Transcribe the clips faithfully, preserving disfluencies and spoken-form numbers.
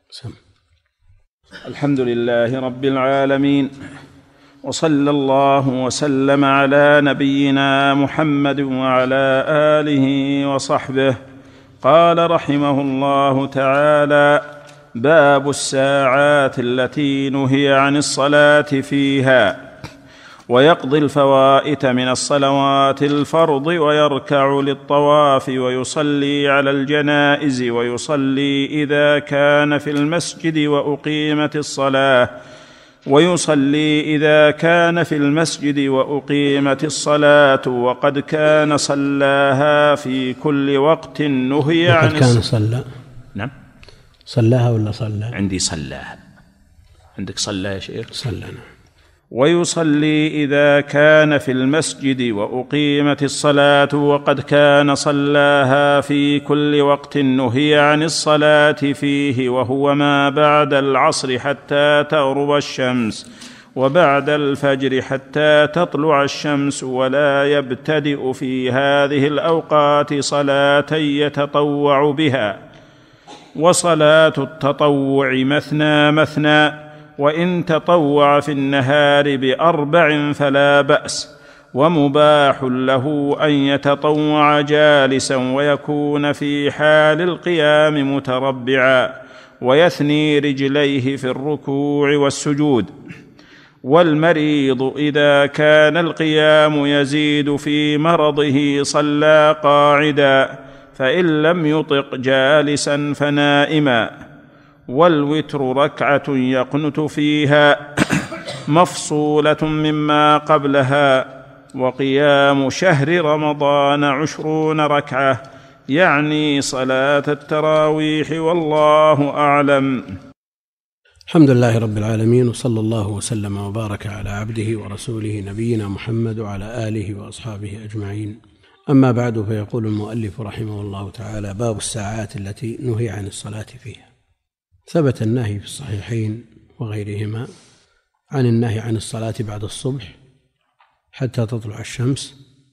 سم. الحمد لله رب العالمين، وصلى الله وسلم على نبينا محمد وعلى آله وصحبه. قال رحمه الله تعالى: باب الساعات التي نهي عن الصلاة فيها، ويقضي الفوائت من الصلوات الفرض، ويركع للطواف، ويصلي على الجنائز، ويصلي إذا كان في المسجد وأقيمت الصلاة ويصلي إذا كان في المسجد وأقيمت الصلاة وقد كان صلاها في كل وقت نهي عن وقد كان صلى. نعم، صلاها ولا صلى؟ عندي صلاها. عندك صلى يا شيخ؟ صلى. ويصلي إذا كان في المسجد وأقيمت الصلاة وقد كان صلاها في كل وقت نهي عن الصلاة فيه، وهو ما بعد العصر حتى تغرب الشمس، وبعد الفجر حتى تطلع الشمس، ولا يبتدئ في هذه الأوقات صلاة يتطوع بها. وصلاة التطوع مثنى مثنى، وإن تطوع في النهار بأربع فلا بأس، ومباح له أن يتطوع جالسا ويكون في حال القيام متربعا، ويثني رجليه في الركوع والسجود. والمريض إذا كان القيام يزيد في مرضه صلى قاعدا، فإن لم يطق جالسا فنائما. والوتر ركعة يقنت فيها مفصولة مما قبلها. وقيام شهر رمضان عشرون ركعة، يعني صلاة التراويح، والله أعلم. الحمد لله رب العالمين، وصلى الله وسلم وبارك على عبده ورسوله نبينا محمد وعلى آله وأصحابه أجمعين. أما بعد، فيقول المؤلف رحمه الله تعالى: باب الساعات التي نهي عن الصلاة فيها. ثبت النهي في الصحيحين وغيرهما عن النهي عن الصلاة بعد الصبح حتى تطلع الشمس،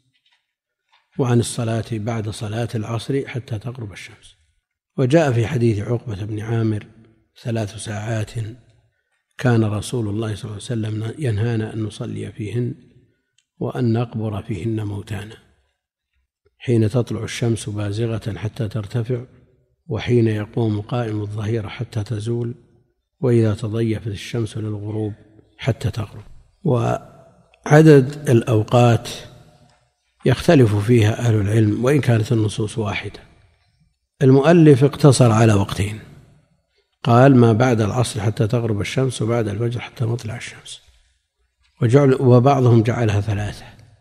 وعن الصلاة بعد صلاة العصر حتى تغرب الشمس. وجاء في حديث عقبة بن عامر: ثلاث ساعات كان رسول الله صلى الله عليه وسلم ينهانا أن نصلي فيهن وأن نقبر فيهن موتانا، حين تطلع الشمس بازغة حتى ترتفع، وحين يقوم قائم الظهيرة حتى تزول، وإذا تضيفت الشمس للغروب حتى تغرب. وعدد الأوقات يختلف فيها أهل العلم، وإن كانت النصوص واحدة. المؤلف اقتصر على وقتين، قال: ما بعد العصر حتى تغرب الشمس، وبعد الفجر حتى مطلع الشمس. وجعل وبعضهم جعلها ثلاثة،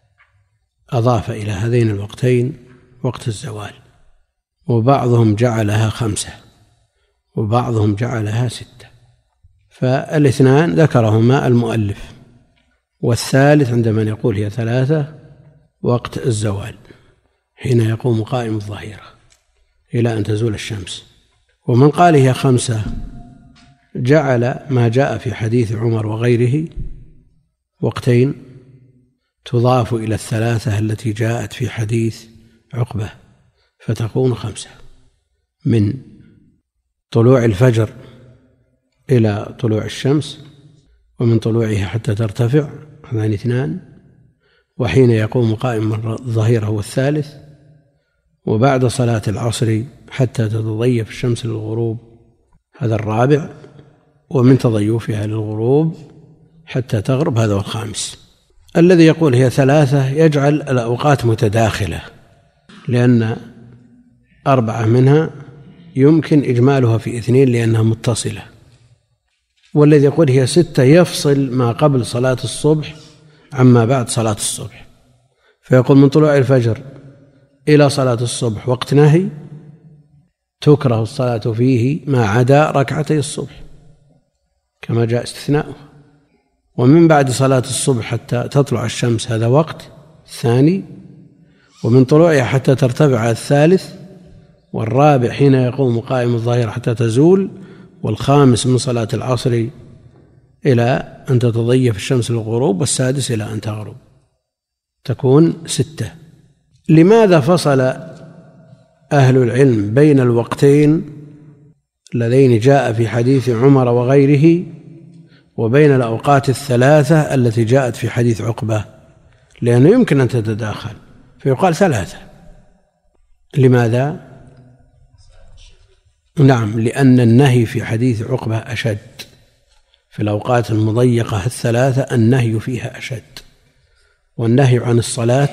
أضاف إلى هذين الوقتين وقت الزوال. وبعضهم جعلها خمسة، وبعضهم جعلها ستة. فالاثنان ذكرهما المؤلف، والثالث عند من يقول هي ثلاثة وقت الزوال، حين يقوم قائم الظهيرة إلى أن تزول الشمس. ومن قال هي خمسة جعل ما جاء في حديث عمر وغيره وقتين تضاف إلى الثلاثة التي جاءت في حديث عقبة، فتكون خمسة: من طلوع الفجر إلى طلوع الشمس، ومن طلوعها حتى ترتفع، هذان اثنان، وحين يقوم قائم الظهيرة هو الثالث، وبعد صلاة العصر حتى تتضيف الشمس للغروب، هذا الرابع، ومن تضيفها للغروب حتى تغرب، هذا هو الخامس. الذي يقول هي ثلاثة يجعل الأوقات متداخلة، لأن أربعة منها يمكن إجمالها في اثنين لأنها متصلة. والذي يقول هي ستة يفصل ما قبل صلاة الصبح عما بعد صلاة الصبح، فيقول: من طلوع الفجر إلى صلاة الصبح وقت نهي، تكره الصلاة فيه ما عدا ركعتي الصبح كما جاء استثناؤه. ومن بعد صلاة الصبح حتى تطلع الشمس، هذا وقت ثاني. ومن طلوعها حتى ترتفع الثالث. والرابع حين يقوم قائم الظهيرة حتى تزول. والخامس من صلاة العصر إلى أن تتضيف الشمس للغروب. والسادس إلى أن تغرب، تكون ستة. لماذا فصل أهل العلم بين الوقتين اللذين جاء في حديث عمر وغيره وبين الأوقات الثلاثة التي جاءت في حديث عقبة، لأنه يمكن أن تتداخل فيقال ثلاثة. لماذا؟ نعم، لأن النهي في حديث عقبة أشد، في الأوقات المضيقة الثلاثة النهي فيها أشد، والنهي عن الصلاة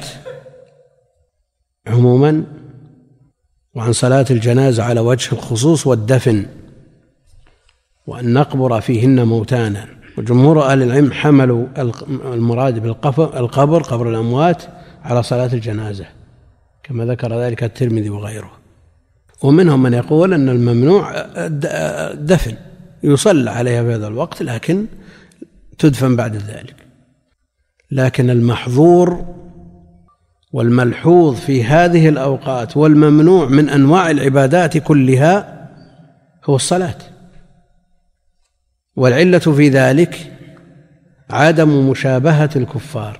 عموما وعن صلاة الجنازة على وجه الخصوص والدفن وأن نقبر فيهن موتانا. وجمهور أهل العلم حملوا المراد بالقبر قبر الأموات على صلاة الجنازة كما ذكر ذلك الترمذي وغيره. ومنهم من يقول أن الممنوع الدفن، يصلى عليها في هذا الوقت لكن تدفن بعد ذلك. لكن المحظور والملحوظ في هذه الأوقات والممنوع من أنواع العبادات كلها هو الصلاة، والعلة في ذلك عدم مشابهة الكفار،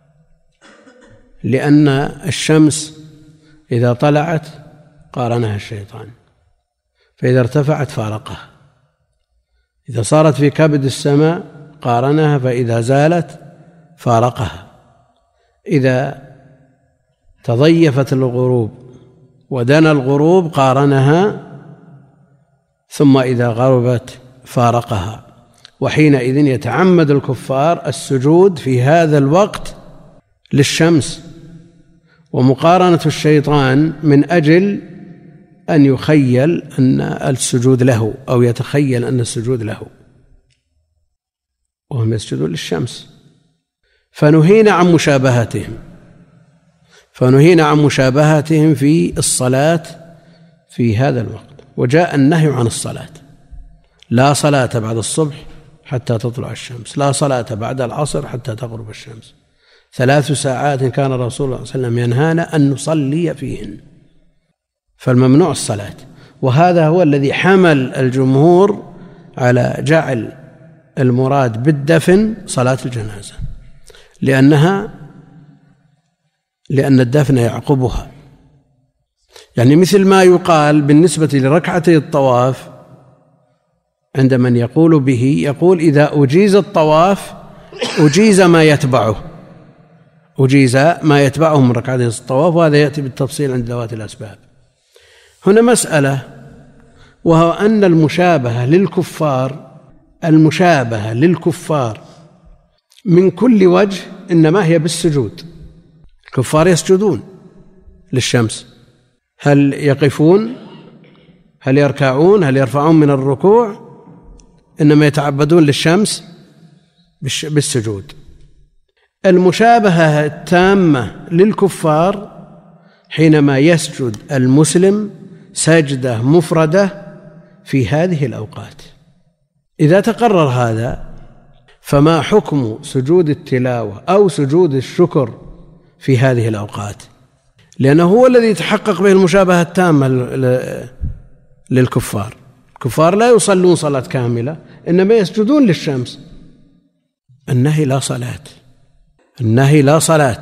لأن الشمس إذا طلعت قارنها الشيطان، فإذا ارتفعت فارقها، إذا صارت في كبد السماء قارنها، فإذا زالت فارقها، إذا تضيفت الغروب ودنا الغروب قارنها، ثم إذا غربت فارقها. وحينئذ يتعمد الكفار السجود في هذا الوقت للشمس ومقارنة الشيطان من أجل أن يخيل أن السجود له أو يتخيل أن السجود له، وهم يسجدون للشمس. فنهينا عن مشابهتهم فنهينا عن مشابهتهم في الصلاة في هذا الوقت. وجاء النهي عن الصلاة: لا صلاة بعد الصبح حتى تطلع الشمس، لا صلاة بعد العصر حتى تغرب الشمس، ثلاث ساعات كان الرسول صلى الله عليه وسلم ينهانا أن نصلي فيهن. فالممنوع الصلاة، وهذا هو الذي حمل الجمهور على جعل المراد بالدفن صلاة الجنازة، لأنها لأن الدفن يعقبها. يعني مثل ما يقال بالنسبة لركعتي الطواف عند من يقول به، يقول إذا أجيز الطواف أجيز ما يتبعه أجيز ما يتبعه من ركعتي الطواف، وهذا يأتي بالتفصيل عند ذوات الأسباب. هنا مسألة، وهو أن المشابهة للكفار المشابهة للكفار من كل وجه إنما هي بالسجود. الكفار يسجدون للشمس، هل يقفون؟ هل يركعون؟ هل يرفعون من الركوع؟ إنما يتعبدون للشمس بالسجود. المشابهة التامة للكفار حينما يسجد المسلم سجدة مفردة في هذه الأوقات. إذا تقرر هذا، فما حكم سجود التلاوة أو سجود الشكر في هذه الأوقات؟ لأنه هو الذي يتحقق به المشابهة التامة للكفار. الكفار لا يصلون صلاة كاملة، إنما يسجدون للشمس. النهي لا صلاة النهي لا صلاة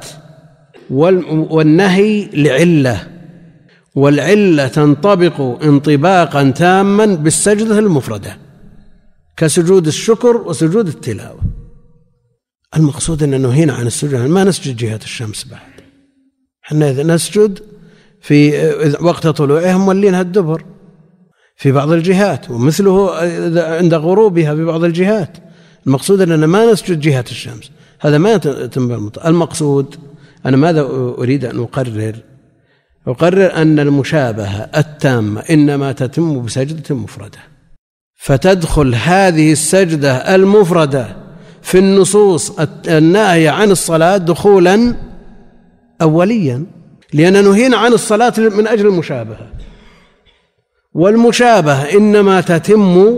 والنهي لعلة، والعلة تنطبق انطباقا تاما بالسجدة المفردة كسجود الشكر وسجود التلاوة. المقصود أن نهينا عن السجود، ما نسجد جهة الشمس بعد، احنا إذا نسجد في وقت طلوعها مولينها الدبر في بعض الجهات، ومثله عند غروبها في بعض الجهات. المقصود أننا ما نسجد جهة الشمس، هذا ما يتم. المقصود أنا ماذا أريد أن أقرر؟ أقرر أن المشابهة التامة إنما تتم بسجدة مفردة، فتدخل هذه السجدة المفردة في النصوص الناهية عن الصلاة دخولا أوليا، لأن نهينا عن الصلاة من أجل المشابهة، والمشابهة إنما تتم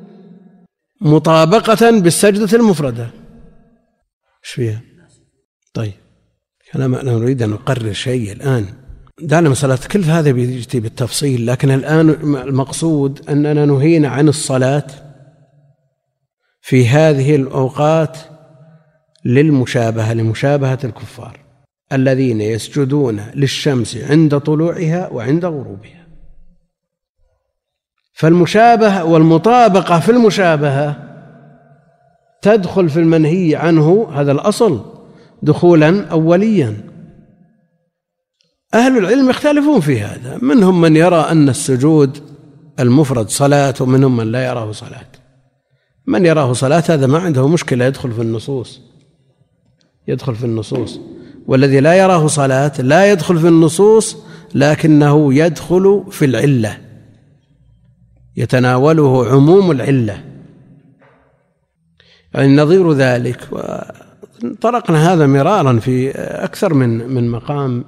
مطابقة بالسجدة المفردة. ايش فيها؟ طيب، أنا نريد أن نقرر شيء الآن. دعنا مسألة كل هذا بيجي بالتفصيل، لكن الآن المقصود أننا نهينا عن الصلاة في هذه الأوقات للمشابهة لمشابهة الكفار الذين يسجدون للشمس عند طلوعها وعند غروبها. فالمشابهة والمطابقة في المشابهة تدخل في المنهي عنه، هذا الأصل، دخولا أوليا. أهل العلم يختلفون في هذا، منهم من يرى أن السجود المفرد صلاة، ومنهم من لا يراه صلاة. من يراه صلاة هذا ما عنده مشكلة، يدخل في النصوص يدخل في النصوص والذي لا يراه صلاة لا يدخل في النصوص، لكنه يدخل في العلة، يتناوله عموم العلة. يعني نظير ذلك، وطرقنا هذا مرارا في أكثر من من مقام،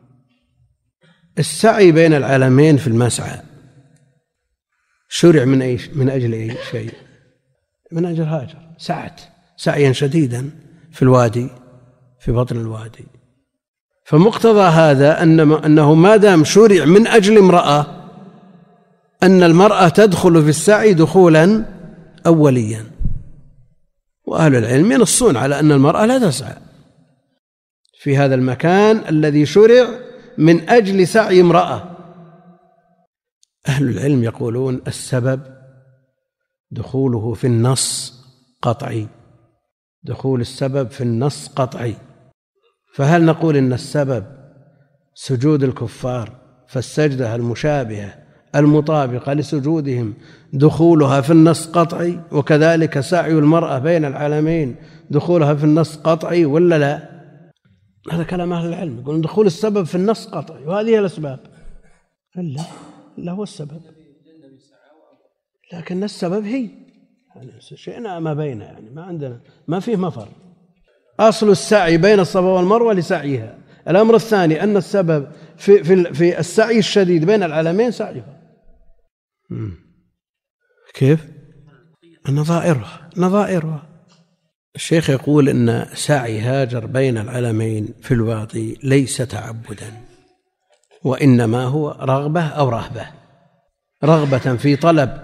السعي بين العلمين في المسعى شرع من أي من أجل أي شيء؟ من أجل هاجر، سعت سعيا شديدا في الوادي، في بطن الوادي. فمقتضى هذا أن أنه ما دام شرع من أجل امرأة، أن المرأة تدخل في السعي دخولا أوليا. وأهل العلم ينصون على أن المرأة لا تسعى في هذا المكان الذي شرع من أجل سعي امرأة. أهل العلم يقولون السبب دخوله في النص قطعي، دخول السبب في النص قطعي. فهل نقول إن السبب سجود الكفار، فالسجدة المشابهة المطابقة لسجودهم دخولها في النص قطعي، وكذلك سعي المرأة بين العالمين دخولها في النص قطعي، ولا لا؟ هذا كلام أهل العلم، يقولون دخول السبب في النص قطعي، وهذه هي الأسباب. لا لا هو السبب، لكن السبب هي يعني شئنا ما بين، يعني ما عندنا ما فيه مفر. أصل السعي بين الصفا والمروة لسعيها. الأمر الثاني أن السبب في في في السعي الشديد بين العلمين سعيها. كيف؟ نظائرها نظائرها الشيخ يقول إن سعي هاجر بين العلمين في الوادي ليس تعبدا، وإنما هو رغبة أو رهبة، رغبة في طلب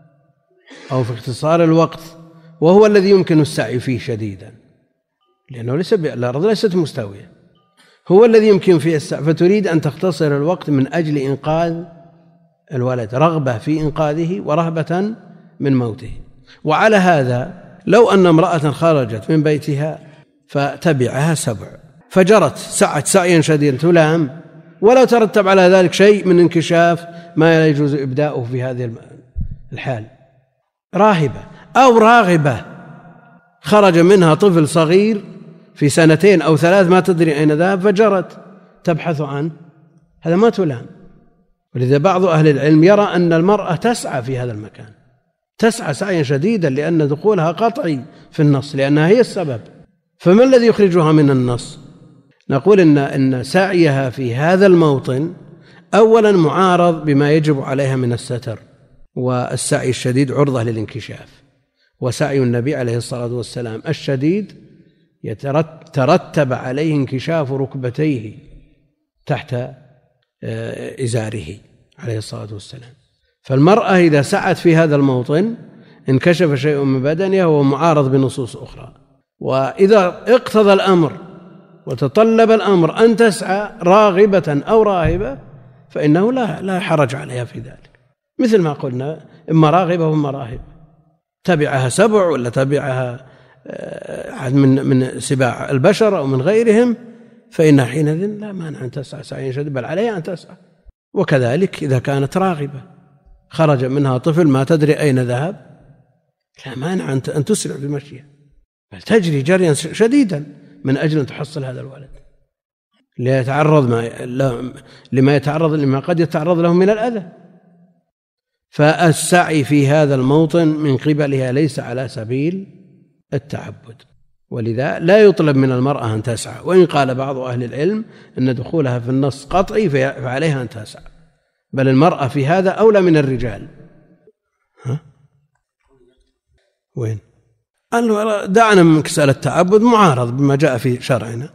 أو في اختصار الوقت، وهو الذي يمكن السعي فيه شديدا، لأنه ليس الأرض ليست مستوية، هو الذي يمكن فيه السعي، فتريد أن تختصر الوقت من أجل إنقاذ الولد، رغبة في إنقاذه ورهبة من موته. وعلى هذا لو أن امرأة خرجت من بيتها فتبعها سبع فجرت سعت سعيا شديدا تلام، ولا ترتب على ذلك شيء من انكشاف ما لا يجوز إبداؤه في هذه الحال، راهبة أو راغبة، خرج منها طفل صغير في سنتين أو ثلاث ما تدري أين ذهب فجرت تبحث عنه، هذا ما تلام. ولذا بعض أهل العلم يرى أن المرأة تسعى في هذا المكان، تسعى سعيا شديدا، لأن دخولها قطعي في النص، لأنها هي السبب. فما الذي يخرجها من النص؟ نقول إن إن سعيها في هذا الموطن أولا معارض بما يجب عليها من الستر، والسعي الشديد عرضة للانكشاف، وسعي النبي عليه الصلاة والسلام الشديد يترتب عليه انكشاف ركبتيه تحت إزاره عليه الصلاة والسلام. فالمرأة إذا سعت في هذا الموطن انكشف شيء من بدنها وهو معارض بنصوص أخرى. وإذا اقتضى الأمر وتطلب الأمر أن تسعى راغبة أو راهبة فإنه لا لا حرج عليها في ذلك، مثل ما قلنا إما راغبة وإما راهبة، تبعها سبع ولا تبعها أحد من من سباع البشر أو من غيرهم، فإنها حينئذ لا مانع أن تسعى سعيا شديدا، بل عليها أن تسعى. وكذلك إذا كانت راغبة خرج منها طفل ما تدري أين ذهب، لا مانع أن تسرع بمشيها، بل تجري جريا شديدا من أجل أن تحصل هذا الولد، ليتعرض ما لما يتعرض لما قد يتعرض له من الأذى. فالسعي في هذا الموطن من قبلها ليس على سبيل التعبد، ولذا لا يطلب من المرأة أن تسعى. وإن قال بعض أهل العلم أن دخولها في النص قطعي فعليها أن تسعى، بل المرأة في هذا أولى من الرجال. ها؟ وين؟ دعنا من مسألة التعبد معارض بما جاء في شرعنا،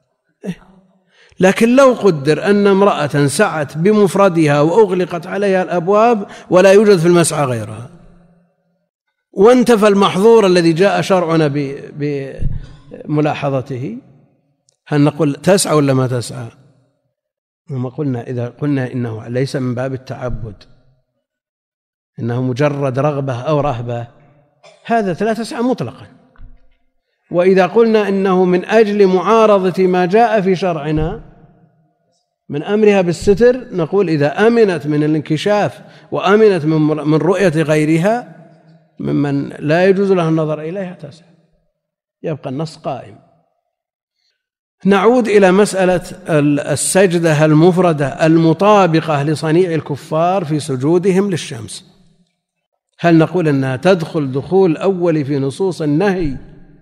لكن لو قدر أن امرأة سعت بمفردها وأغلقت عليها الأبواب ولا يوجد في المسعى غيرها، وانتفى المحظور الذي جاء شرعنا بملاحظته، هل نقول تسعى ولا ما تسعى؟ وما قلنا إذا قلنا إنه ليس من باب التعبد إنه مجرد رغبة أو رهبة، هذا لا تسعى مطلقا. وإذا قلنا إنه من أجل معارضة ما جاء في شرعنا من أمرها بالستر، نقول إذا أمنت من الانكشاف وأمنت من رؤية غيرها ممن لا يجوز له النظر إليها تسعى، يبقى النص قائم. نعود إلى مسألة السجدة المفردة المطابقة لصنيع الكفار في سجودهم للشمس. هل نقول أنها تدخل دخول أول في نصوص النهي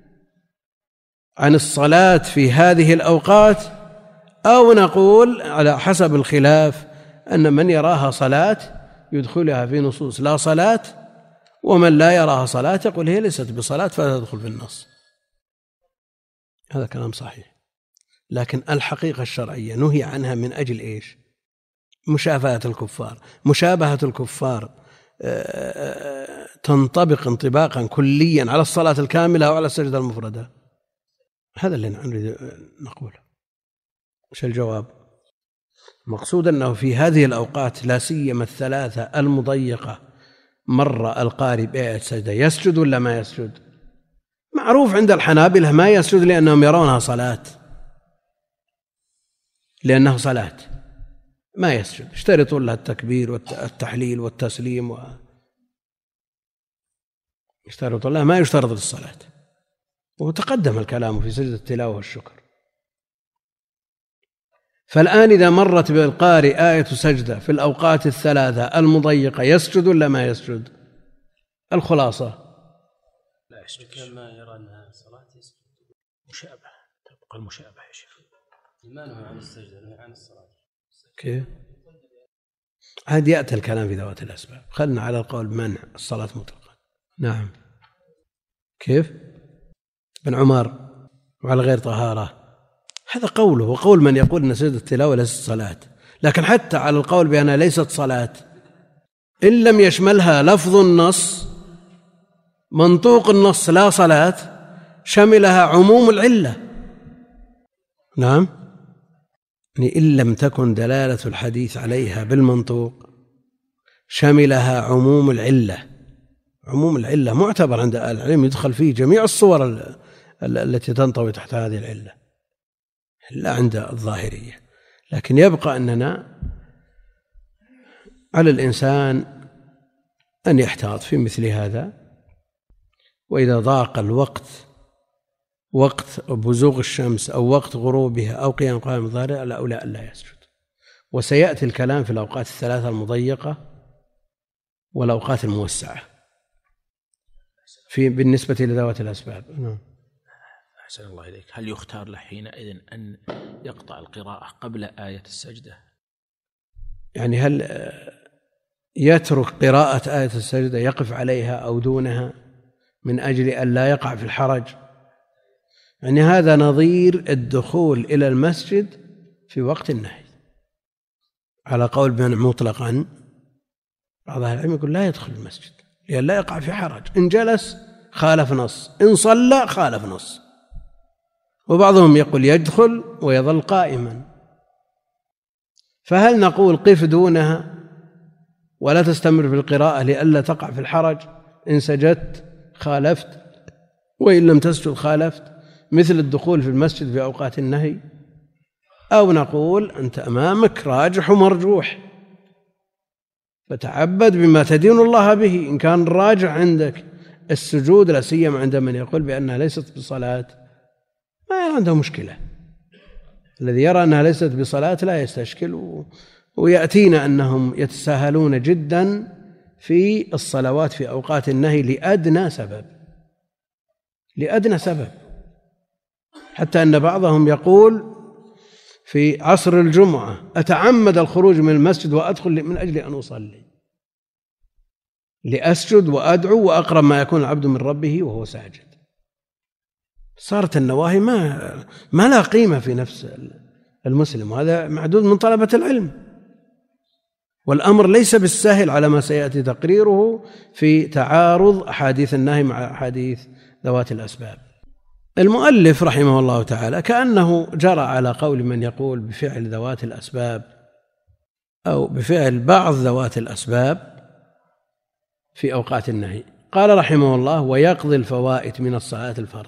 عن الصلاة في هذه الأوقات، أو نقول على حسب الخلاف أن من يراها صلاة يدخلها في نصوص لا صلاة، ومن لا يراها صلاة يقول هي ليست بصلاة فلا تدخل في النص؟ هذا كلام صحيح، لكن الحقيقة الشرعية نهي عنها من أجل إيش؟ مشافهة الكفار. مشابهة الكفار تنطبق انطباقا كليا على الصلاة الكاملة أو على السجدة المفردة؟ هذا اللي نريد نقوله. وش الجواب؟ مقصود أنه في هذه الأوقات لا سيما الثلاثة المضيقة مر القارئ بآية السجدة يسجد ولا ما يسجد؟ معروف عند الحنابلة ما يسجد لأنهم يرونها صلاة، لأنه صلاة ما يسجد، اشترطوا لها التكبير والتحليل والتسليم و... اشترطوا لها ما يشترط للصلاة، وتقدم الكلام في سجدة التلاوة والشكر. فالآن إذا مرت بالقارئ آية سجدة في الأوقات الثلاثة المضيقة يسجد ولا ما يسجد؟ الخلاصة لا يسجد. كما يرى أنها صلاة يسجد. مشابهة، تبقى المشابهة يا شيخ. ما نهى عن السجدة، نهى عن الصلاة. كيف؟ عاد يأتي الكلام في ذوات الأسباب. خلنا على القول بمنع الصلاة مطلقا. نعم. كيف؟ بن عمر وعلى غير طهارة، هذا قوله وقول من يقول أن سجدة التلاوة ليست صلاة. لكن حتى على القول بأنها ليست صلاة إن لم يشملها لفظ النص، منطوق النص لا صلاة، شملها عموم العلة. نعم، إن لم تكن دلالة الحديث عليها بالمنطوق شملها عموم العلة. عموم العلة معتبر عند أهل العلم، يدخل فيه جميع الصور التي تنطوي تحت هذه العلة، لا عند الظاهرية. لكن يبقى أننا على الإنسان أن يحتاط في مثل هذا، وإذا ضاق الوقت وقت بزوغ الشمس أو وقت غروبها أو قيام قائم الظهر الأولى ألا يسجد. وسيأتي الكلام في الأوقات الثلاثة المضيقة والأوقات الموسعة في بالنسبة لذوات الأسباب. نعم. أحسن الله إليك. هل يختار له حينئذ أن يقطع القراءة قبل آية السجدة؟ يعني هل يترك قراءة آية السجدة يقف عليها أو دونها من أجل أن لا يقع في الحرج؟ يعني هذا نظير الدخول إلى المسجد في وقت النهي على قول بمنع مطلقا. بعض أهل العلم يقول لا يدخل المسجد لأن لا يقع في حرج، إن جلس خالف نص، إن صلى خالف نص. وبعضهم يقول يدخل ويظل قائما. فهل نقول قف دونها ولا تستمر في القراءة لئلا تقع في الحرج؟ إن سجدت خالفت وإن لم تسجد خالفت، مثل الدخول في المسجد في أوقات النهي. أو نقول أنت أمامك راجح ومرجوح فتعبد بما تدين الله به. إن كان الراجح عندك السجود، لا سيما عند من يقول بأنها ليست بصلاة، ما عنده مشكلة. الذي يرى أنها ليست بصلاة لا يستشكل، ويأتينا أنهم يتساهلون جدا في الصلوات في أوقات النهي لأدنى سبب لأدنى سبب حتى أن بعضهم يقول في عصر الجمعة أتعمد الخروج من المسجد وأدخل من أجل أن أصلي، لأسجد وأدعو وأقرب ما يكون العبد من ربه وهو ساجد. صارت النواهي ما ما لا قيمة في نفس المسلم، وهذا معدود من طلبة العلم. والأمر ليس بالسهل على ما سيأتي تقريره في تعارض أحاديث النهي مع أحاديث ذوات الأسباب. المؤلف رحمه الله تعالى كأنه جرى على قول من يقول بفعل ذوات الأسباب أو بفعل بعض ذوات الأسباب في أوقات النهي. قال رحمه الله: ويقضي الفوائت من الصلاة الفرض.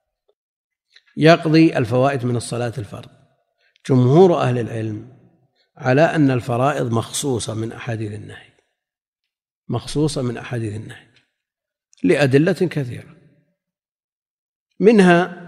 يقضي الفوائت من الصلاة الفرض. جمهور أهل العلم على أن الفرائض مخصوصة من أحاديث النهي، مخصوصة من أحاديث النهي لأدلة كثيرة، منها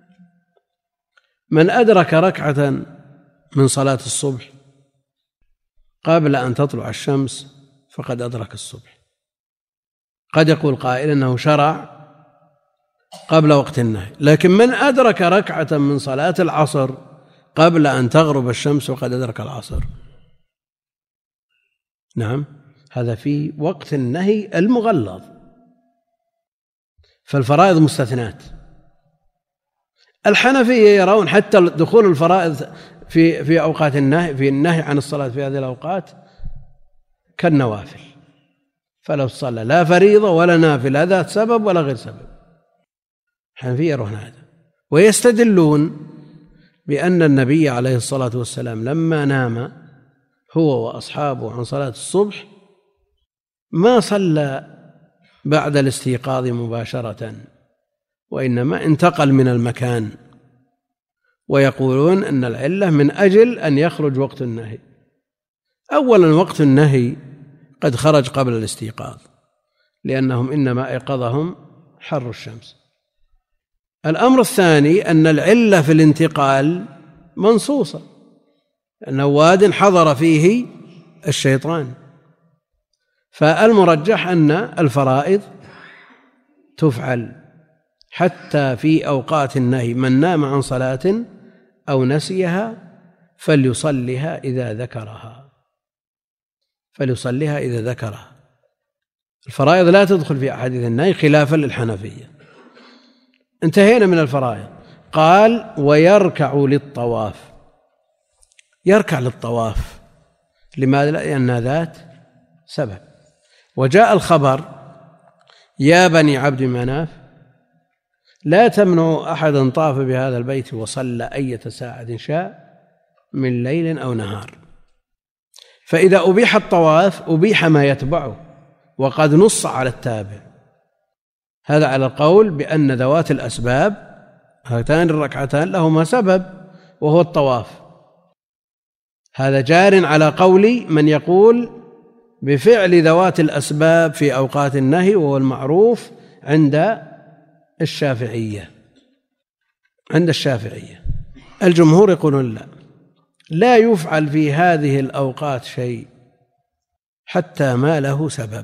من أدرك ركعة من صلاة الصبح قبل أن تطلع الشمس فقد أدرك الصبح. قد يقول قائل أنه شرع قبل وقت النهي، لكن من أدرك ركعة من صلاة العصر قبل أن تغرب الشمس وقد أدرك العصر، نعم، هذا في وقت النهي المغلظ. فالفرائض مستثنات. الحنفية يرون حتى دخول الفرائض في في أوقات النهي، في النهي عن الصلاة في هذه الأوقات كالنوافل، فلو صلى لا فريضة ولا نافل هذا سبب ولا غير سبب. الحنفية يرون هذا، ويستدلون بأن النبي عليه الصلاة والسلام لما نام هو وأصحابه عن صلاة الصبح ما صلى بعد الاستيقاظ مباشرة، وإنما انتقل من المكان، ويقولون أن العلة من أجل أن يخرج وقت النهي. أولا وقت النهي قد خرج قبل الاستيقاظ، لأنهم إنما أيقظهم حر الشمس. الأمر الثاني أن العلة في الانتقال منصوصة، أنه واد حضر فيه الشيطان. فالمرجح أن الفرائض تفعل حتى في أوقات النهي. من نام عن صلاة أو نسيها فليصلها إذا ذكرها، فليصلها إذا ذكرها. الفرائض لا تدخل في أحاديث النهي خلافا للحنفية. انتهينا من الفرائض. قال: ويركع للطواف. يركع للطواف لماذا؟ لأن ذات سبب. وجاء الخبر: يا بني عبد مناف لا تمنعوا أحدا طاف بهذا البيت وصلى أية ساعة شاء من ليل أو نهار. فإذا أبيح الطواف أبيح ما يتبعه، وقد نص على التابع. هذا على القول بأن ذوات الأسباب هاتان الركعتان لهما سبب وهو الطواف. هذا جار على قول من يقول بفعل ذوات الأسباب في أوقات النهي، وهو المعروف عند الشافعية. عند الشافعية الجمهور يقولون لا، لا يفعل في هذه الأوقات شيء حتى ما له سبب.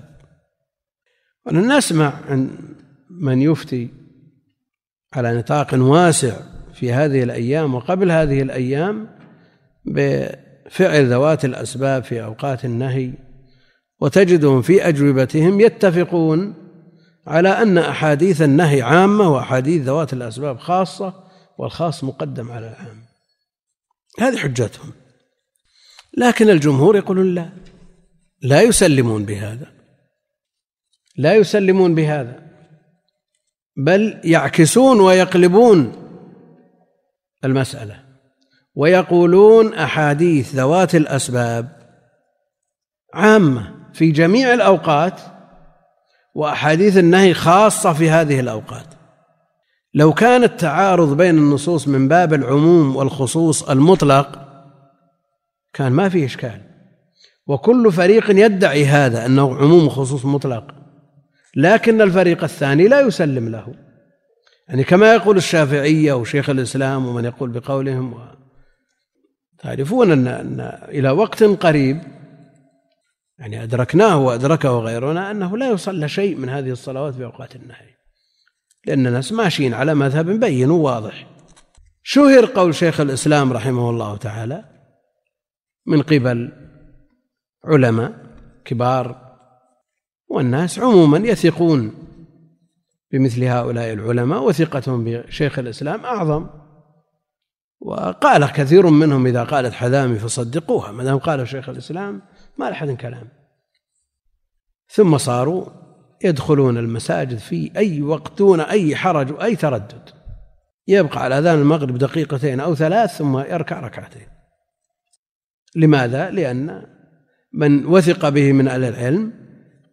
ونسمع عن من يفتي على نطاق واسع في هذه الأيام وقبل هذه الأيام بفعل ذوات الأسباب في أوقات النهي، وتجدهم في أجوبتهم يتفقون على أن أحاديث النهي عامة وأحاديث ذوات الأسباب خاصة، والخاص مقدم على العام. هذه حجتهم. لكن الجمهور يقولون لا، لا يسلمون بهذا، لا يسلمون بهذا، بل يعكسون ويقلبون المسألة ويقولون أحاديث ذوات الأسباب عامة في جميع الأوقات، وأحاديث النهي خاصة في هذه الأوقات. لو كان التعارض بين النصوص من باب العموم والخصوص المطلق كان ما فيه إشكال، وكل فريق يدعي هذا أنه عموم وخصوص مطلق، لكن الفريق الثاني لا يسلم له، يعني كما يقول الشافعية وشيخ الإسلام ومن يقول بقولهم. تعرفون أن, أن إلى وقت قريب يعني أدركناه وأدركه غيرنا أنه لا يصلى شيء من هذه الصلوات في أوقات النهي، لأن الناس ماشيين على مذهب بين وواضح. شهر قول شيخ الإسلام رحمه الله تعالى من قبل علماء كبار، والناس عموما يثقون بمثل هؤلاء العلماء، وثقتهم بشيخ الإسلام أعظم. وقال كثير منهم إذا قالت حذامي فصدقوها، ما دام قال شيخ الإسلام ما لحد كلام. ثم صاروا يدخلون المساجد في أي وقت دون أي حرج وأي تردد، يبقى على أذان المغرب دقيقتين أو ثلاث ثم يركع ركعتين. لماذا؟ لأن من وثق به من أهل العلم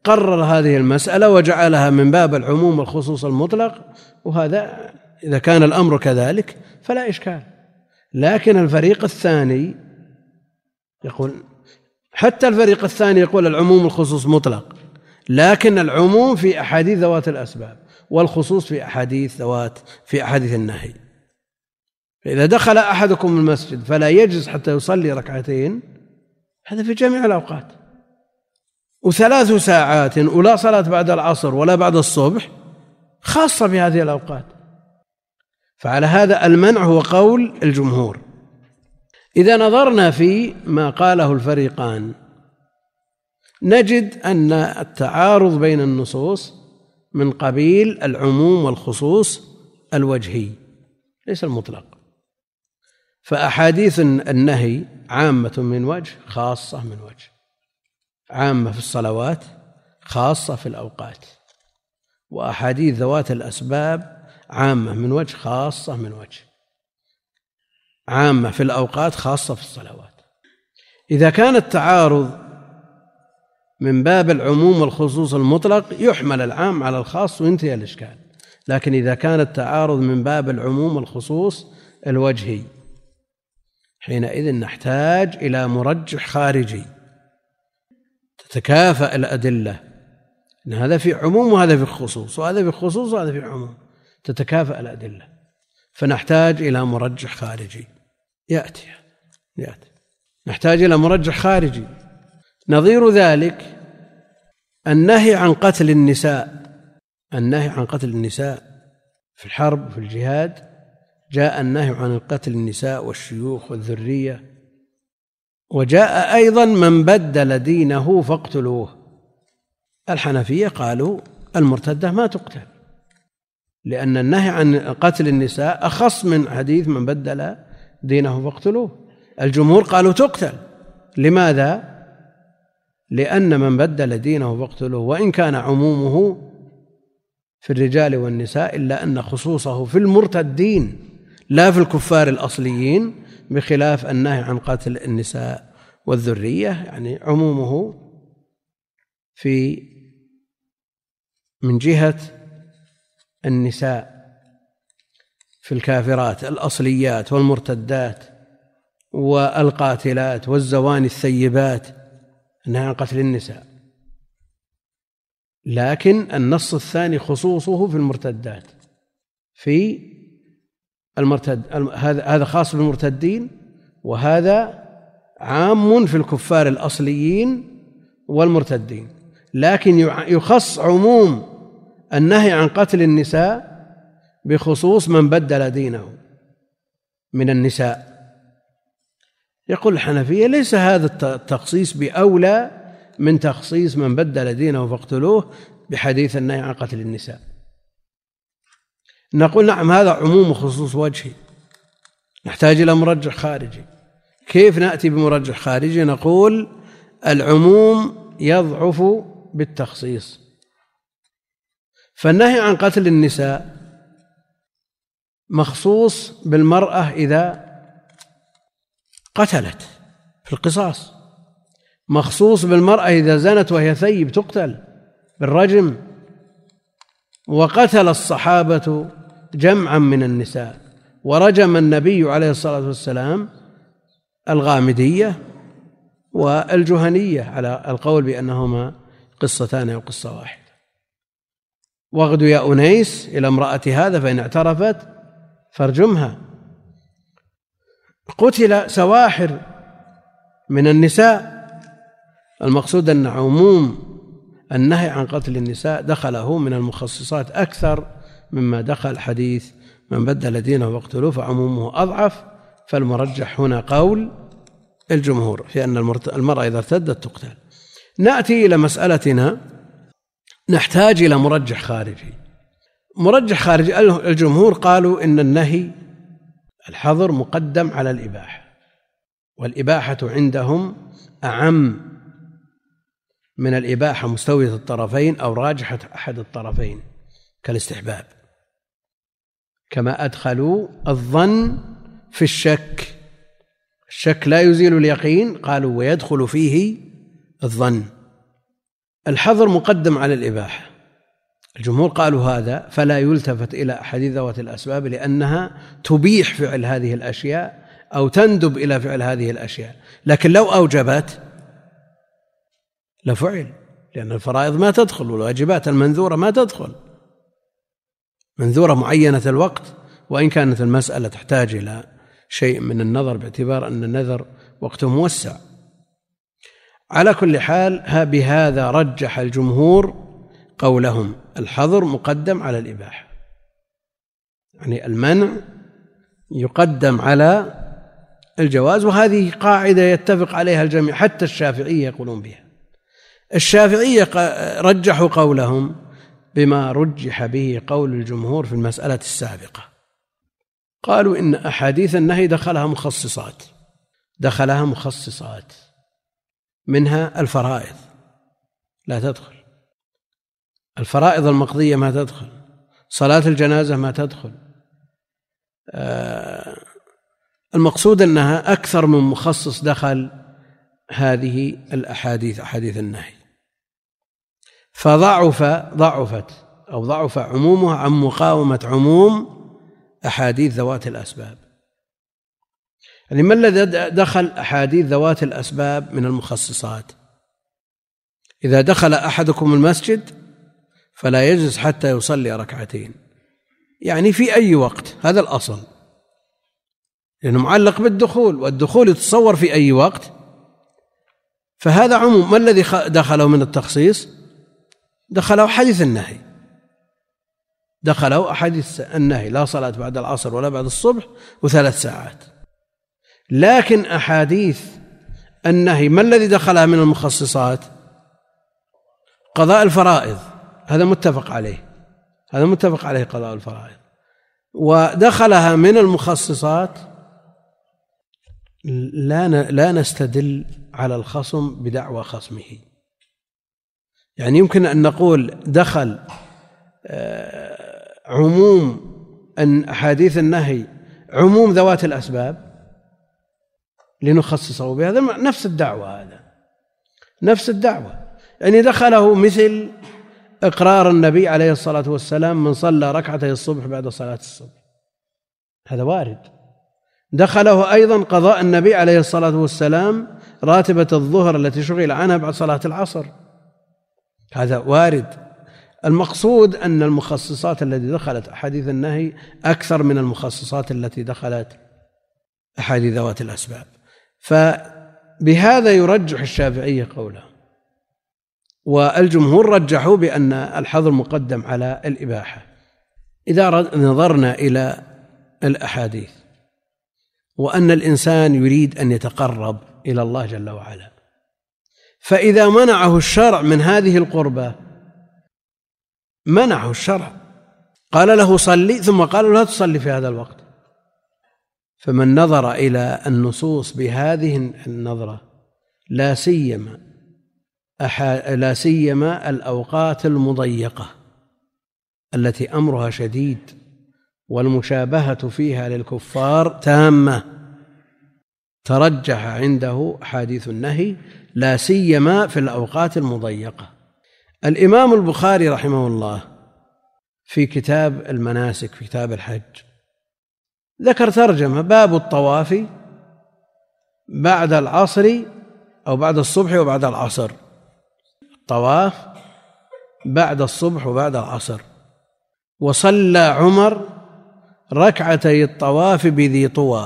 قرر هذه المسألة وجعلها من باب العموم والخصوص المطلق، وهذا إذا كان الأمر كذلك فلا إشكال. لكن الفريق الثاني يقول، حتى الفريق الثاني يقول العموم والخصوص مطلق، لكن العموم في أحاديث ذوات الأسباب والخصوص في أحاديث ذوات في أحاديث النهي. فإذا دخل أحدكم المسجد فلا يجلس حتى يصلي ركعتين، هذا في جميع الأوقات، وثلاث ساعات ولا صلاة بعد العصر ولا بعد الصبح خاصة بهذه الأوقات. فعلى هذا المنع هو قول الجمهور. إذا نظرنا في ما قاله الفريقان نجد أن التعارض بين النصوص من قبيل العموم والخصوص الوجهي ليس المطلق. فأحاديث النهي عامة من وجه خاصة من وجه، عامة في الصلوات خاصة في الأوقات، وأحاديث ذوات الأسباب عامة من وجه خاصة من وجه، عامة في الأوقات خاصة في الصلوات. إذا كان التعارض من باب العموم والخصوص المطلق يحمل العام على الخاص وينتهي الإشكال. لكن إذا كان التعارض من باب العموم والخصوص الوجهي حينئذ نحتاج إلى مرجح خارجي تتكافأ الأدلة، إن هذا في عموم وهذا في خصوص وهذا في خصوص وهذا في عموم، تتكافأ الأدلة، فنحتاج إلى مرجح خارجي يأتي يأتي نحتاج إلى مرجح خارجي. نظير ذلك النهي عن قتل النساء، النهي عن قتل النساء في الحرب وفي الجهاد جاء النهي عن قتل النساء والشيوخ والذرية، وجاء أيضا من بدل دينه فاقتلوه. الحنفية قالوا المرتدة ما تقتل، لأن النهي عن قتل النساء أخص من حديث من بدل دينه فاقتلوه. الجمهور قالوا تقتل. لماذا؟ لأن من بدل دينه فاقتلوه وإن كان عمومه في الرجال والنساء إلا أن خصوصه في المرتدين لا في الكفار الأصليين، بخلاف النهي عن قتل النساء والذرية يعني عمومه في من جهة النساء في الكافرات الأصليات والمرتدات والقاتلات والزواني الثيبات، النهي عن قتل النساء. لكن النص الثاني خصوصه في المرتدات، في المرتد هذا هذا خاص بالمرتدين، وهذا عام في الكفار الأصليين والمرتدين. لكن يخص عموم النهي عن قتل النساء بخصوص من بدل دينه من النساء. يقول الحنفية ليس هذا التخصيص بأولى من تخصيص من بدل دينه فاقتلوه بحديث النهي عن قتل النساء. نقول نعم هذا عموم وخصوص وجهي، نحتاج إلى مرجح خارجي. كيف نأتي بمرجح خارجي؟ نقول العموم يضعف بالتخصيص، فالنهي عن قتل النساء مخصوص بالمرأة إذا قتلت في القصاص، مخصوص بالمرأة إذا زنت وهي ثيب تقتل بالرجم، وقتل الصحابة جمعا من النساء، ورجم النبي عليه الصلاة والسلام الغامدية والجهنية على القول بأنهما قصتان أو قصة واحدة. واغد يا أنيس إلى امرأة هذا فإن اعترفت فارجمها. قتل سواحر من النساء. المقصود أن عموم النهي عن قتل النساء دخله من المخصصات أكثر مما دخل حديث من بدل دينه واقتلوه، فعمومه أضعف. فالمرجح هنا قول الجمهور في أن المرأة إذا ارتدت تقتل. نأتي إلى مسألتنا، نحتاج إلى مرجح خارجي. مرجح خارجي الجمهور قالوا إن النهي الحظر مقدم على الإباحة، والإباحة عندهم أعم من الإباحة مستوية الطرفين أو راجحة أحد الطرفين كالاستحباب، كما أدخلوا الظن في الشك. الشك لا يزيل اليقين، قالوا ويدخل فيه الظن. الحظر مقدم على الإباحة. الجمهور قالوا هذا فلا يلتفت إلى أحاديث ذوات الأسباب لأنها تبيح فعل هذه الأشياء أو تندب إلى فعل هذه الأشياء، لكن لو أوجبت لفعل، لأن الفرائض ما تدخل والواجبات المنذورة ما تدخل، منذورة معينة الوقت، وإن كانت المسألة تحتاج إلى شيء من النظر باعتبار أن النذر وقته موسع. على كل حال بهذا رجح الجمهور قولهم الحظر مقدم على الإباحة، يعني المنع يقدم على الجواز، وهذه قاعدة يتفق عليها الجميع حتى الشافعية يقولون بها. الشافعية رجحوا قولهم بما رجح به قول الجمهور في المسألة السابقة، قالوا إن أحاديث النهي دخلها مخصصات دخلها مخصصات منها الفرائض لا تدخل، الفرائض المقضية ما تدخل، صلاة الجنازة ما تدخل. آه المقصود أنها أكثر من مخصص دخل هذه الأحاديث أحاديث النهي، فضعف ضعفت أو ضعف عمومها عن مقاومة عموم أحاديث ذوات الأسباب. يعني ما الذي دخل أحاديث ذوات الأسباب من المخصصات؟ إذا دخل أحدكم المسجد فلا يجلس حتى يصلي ركعتين، يعني في أي وقت، هذا الأصل، لأنه معلق بالدخول، والدخول يتصور في أي وقت، فهذا عموم. ما الذي دخله من التخصيص؟ دخله حديث النهي، دخله أحاديث النهي، لا صلاة بعد العصر ولا بعد الصبح وثلاث ساعات. لكن أحاديث النهي ما الذي دخلها من المخصصات؟ قضاء الفرائض، هذا متفق عليه، هذا متفق عليه قضاء الفرائض. ودخلها من المخصصات لا لا نستدل على الخصم بدعوى خصمه، يعني يمكن أن نقول دخل عموم أن أحاديث النهي عموم ذوات الأسباب لنخصصه بهذا، نفس الدعوة، هذا نفس الدعوة، يعني دخله مثل إقرار النبي عليه الصلاة والسلام من صلى ركعتي الصبح بعد صلاة الصبح، هذا وارد. دخله أيضا قضاء النبي عليه الصلاة والسلام راتبة الظهر التي شغل عنها بعد صلاة العصر، هذا وارد. المقصود أن المخصصات التي دخلت أحاديث النهي أكثر من المخصصات التي دخلت أحاديث ذوات الأسباب، فبهذا يرجح الشافعية قوله، والجمهور رجحوا بأن الحظر مقدم على الإباحة. إذا نظرنا إلى الأحاديث وأن الإنسان يريد أن يتقرب إلى الله جل وعلا، فإذا منعه الشرع من هذه القربة، منعه الشرع، قال له صلي ثم قال له لا تصلي في هذا الوقت، فمن نظر إلى النصوص بهذه النظرة لا سيما لا سيما الأوقات المضيقة التي أمرها شديد والمشابهة فيها للكفار تامة، ترجح عنده حديث النهي لا سيما في الأوقات المضيقة. الإمام البخاري رحمه الله في كتاب المناسك في كتاب الحج ذكر ترجمة باب الطواف بعد العصر أو بعد الصبح وبعد العصر، الطواف بعد الصبح وبعد العصر. وصلى عمر ركعتي الطواف بذي طوى،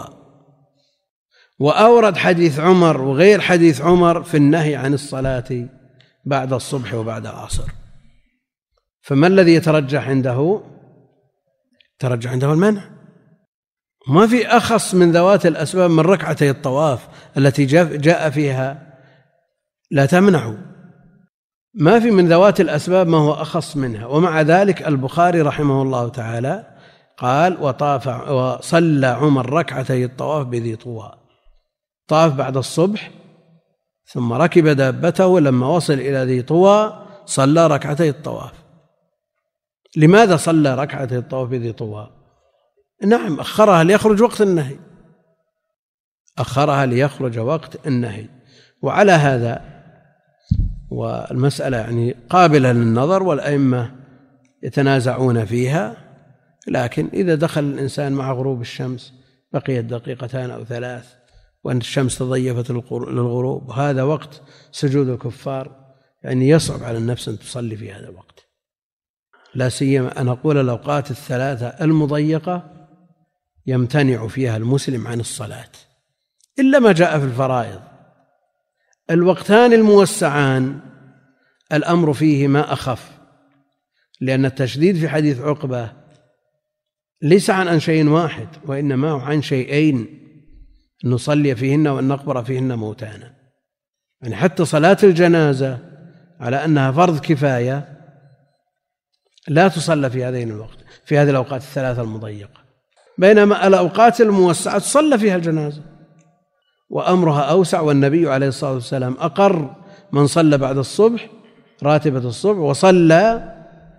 وأورد حديث عمر وغير حديث عمر في النهي عن الصلاة بعد الصبح وبعد العصر. فما الذي يترجح عنده؟ يترجح عنده المنع، ما في أخص من ذوات الأسباب من ركعتي الطواف التي جاء فيها لا تمنع، ما في من ذوات الأسباب ما هو أخص منها. ومع ذلك البخاري رحمه الله تعالى قال وطاف وصلى عمر ركعتي الطواف بذي طوى، طاف بعد الصبح ثم ركب دابته، لما وصل إلى ذي طوى صلى ركعتي الطواف. لماذا صلى ركعتي الطواف بذي طوى؟ نعم أخرها ليخرج وقت النهي، أخرها ليخرج وقت النهي. وعلى هذا والمسألة يعني قابلة للنظر والأئمة يتنازعون فيها، لكن إذا دخل الإنسان مع غروب الشمس بقيت دقيقتان أو ثلاث وأن الشمس تضيفت للغروب، هذا وقت سجود الكفار، يعني يصعب على النفس أن تصلي في هذا الوقت، لا سيما أن أقول الأوقات الثلاثة المضيقة يمتنع فيها المسلم عن الصلاة إلا ما جاء في الفرائض. الوقتان الموسعان الأمر فيهما أخف، لأن التشديد في حديث عقبة ليس عن شيء واحد، وإنما هو عن شيئين نصلي فيهن وأن نقبر فيهن موتانا. يعني حتى صلاة الجنازة على أنها فرض كفاية لا تصلى في هذين الوقت في هذه الأوقات الثلاثة المضيقة، بينما الأوقات الموسعة تصلى فيها الجنازة وأمرها أوسع. والنبي عليه الصلاة والسلام أقر من صلى بعد الصبح راتبة الصبح وصلى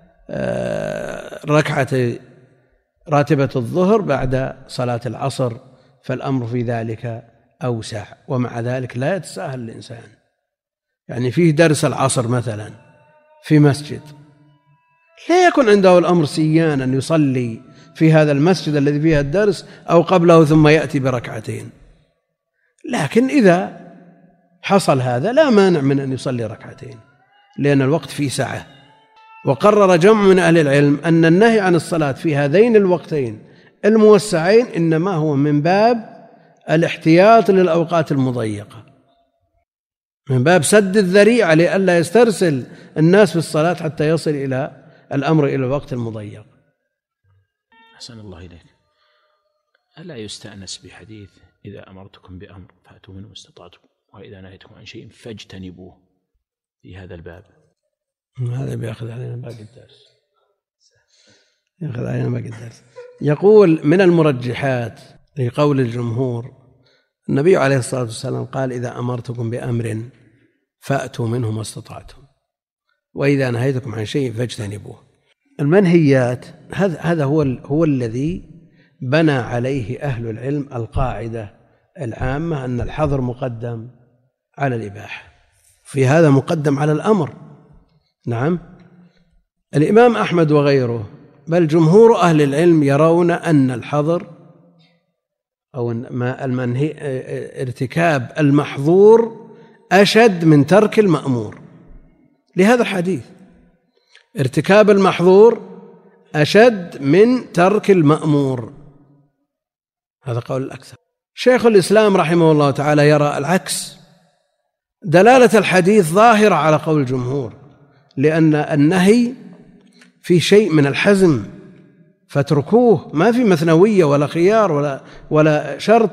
ركعة راتبة الظهر بعد صلاة العصر، فالأمر في ذلك أوسع. ومع ذلك لا يتساهل الإنسان، يعني فيه درس العصر مثلا في مسجد، لا يكون عنده الأمر سيان أن يصلي في هذا المسجد الذي فيه الدرس أو قبله ثم يأتي بركعتين، لكن إذا حصل هذا لا مانع من أن يصلي ركعتين لأن الوقت فيه سعة. وقرر جمع من أهل العلم أن النهي عن الصلاة في هذين الوقتين الموسعين إنما هو من باب الاحتياط للأوقات المضيقة، من باب سد الذريعة لئلا يسترسل الناس في الصلاة حتى يصل إلى الأمر إلى الوقت المضيق. أحسن الله إليك. ألا يستأنس بحديث إذا أمرتكم بأمر فأتوا منه ما استطعتم وإذا نهيتكم عن شيء فاجتنبوه في هذا الباب؟ هذا بيأخذ علينا باقي الدرس، يأخذ علينا باقي الدرس. يقول من المرجحات لقول الجمهور النبي عليه الصلاة والسلام قال إذا أمرتكم بأمر فأتوا منه ما استطعتم وإذا نهيتكم عن شيء فاجتنبوه. المنهيات هذا هذا هو هو الذي بنى عليه أهل العلم القاعدة العامة أن الحظر مقدم على الإباحة، في هذا مقدم على الأمر. نعم، الإمام أحمد وغيره بل جمهور أهل العلم يرون أن الحظر أو ما المنهي ارتكاب المحظور أشد من ترك المأمور، لهذا الحديث ارتكاب المحظور أشد من ترك المأمور، هذا قول الأكثر. شيخ الإسلام رحمه الله تعالى يرى العكس، دلالة الحديث ظاهرة على قول الجمهور، لأن النهي في شيء من الحزم فاتركوه، ما في مثنوية ولا خيار ولا ولا شرط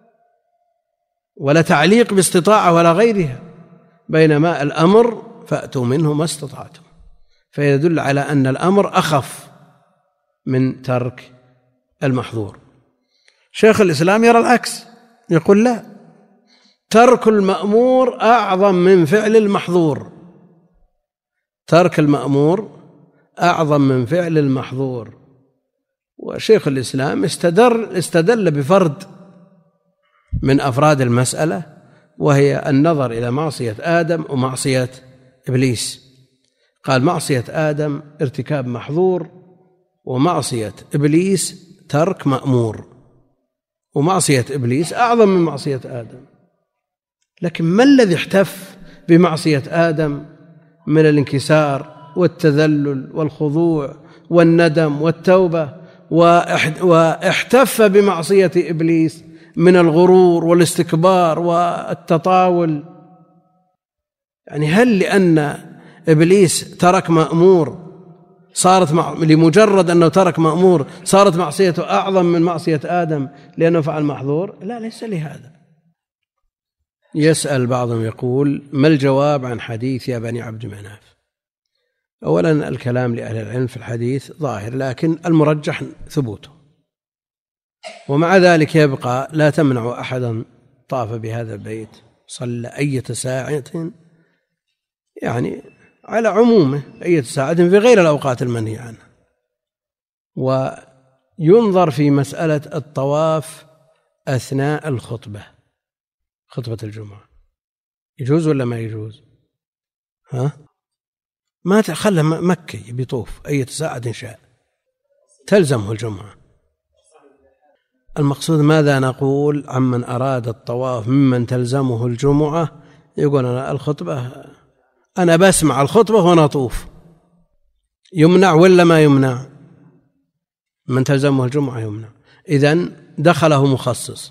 ولا تعليق باستطاعة ولا غيرها، بينما الأمر فأتوا منه ما استطعتم، فيدل على أن الأمر أخف من ترك المحظور. شيخ الإسلام يرى العكس، يقول لا، ترك المأمور أعظم من فعل المحظور، ترك المأمور أعظم من فعل المحظور. وشيخ الإسلام استدل, استدل بفرد من أفراد المسألة، وهي النظر إلى معصية آدم ومعصية إبليس. قال معصية آدم ارتكاب محظور، ومعصية إبليس ترك مأمور، ومعصية إبليس أعظم من معصية آدم. لكن ما الذي احتف بمعصية آدم من الانكسار والتذلل والخضوع والندم والتوبة، واحتف بمعصية إبليس من الغرور والاستكبار والتطاول؟ يعني هل لأن إبليس ترك مأمور صارت مع... لمجرد أنه ترك مأمور صارت معصيته أعظم من معصية آدم لأنه فعل محظور؟ لا، ليس لهذا. يسأل بعضهم يقول ما الجواب عن حديث يا بني عبد مناف؟ أولا الكلام لأهل العلم في الحديث ظاهر، لكن المرجح ثبوته، ومع ذلك يبقى لا تمنع أحدا طاف بهذا البيت صلى أية ساعة، يعني على عمومه أية ساعة في غير الأوقات المنهي عنها. وينظر في مسألة الطواف أثناء الخطبة، خطبة الجمعة، يجوز ولا ما يجوز؟ ها ما تخلى مكي بيطوف أي ساعة شاء تلزمه الجمعة. المقصود ماذا نقول عمن أراد الطواف ممن تلزمه الجمعة؟ يقول أنا الخطبة أنا بسمع الخطبة وأنا أطوف، يمنع ولا ما يمنع؟ من تلزمه الجمعة يمنع، إذن دخله مخصص.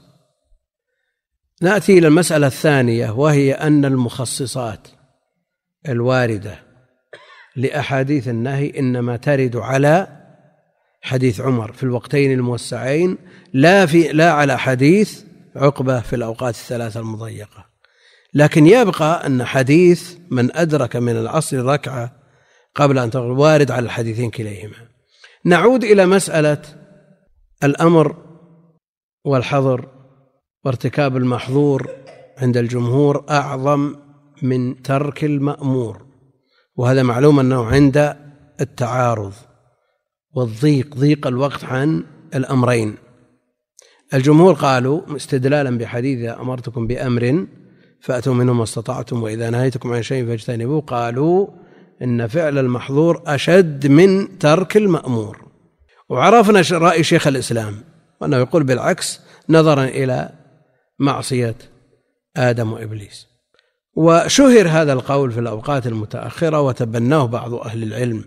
نأتي إلى المسألة الثانية، وهي أن المخصصات الواردة لأحاديث النهي إنما ترد على حديث عمر في الوقتين الموسعين، لا في لا على حديث عقبة في الأوقات الثلاثة المضيقة. لكن يبقى أن حديث من أدرك من العصر ركعة قبل أن تغرب وارد على الحديثين كليهما. نعود إلى مسألة الأمر والحظر وارتكاب المحظور. عند الجمهور أعظم من ترك المأمور، وهذا معلوم أنه عند التعارض والضيق ضيق الوقت عن الأمرين. الجمهور قالوا استدلالا بحديث إذا أمرتكم بأمر فأتوا منه ما استطعتم وإذا نهيتكم عن شيء فاجتنبوه، قالوا إن فعل المحظور أشد من ترك المأمور. وعرفنا رأي شيخ الإسلام وأنه يقول بالعكس نظرا إلى معصية آدم وإبليس. وشهر هذا القول في الأوقات المتأخرة وتبناه بعض أهل العلم.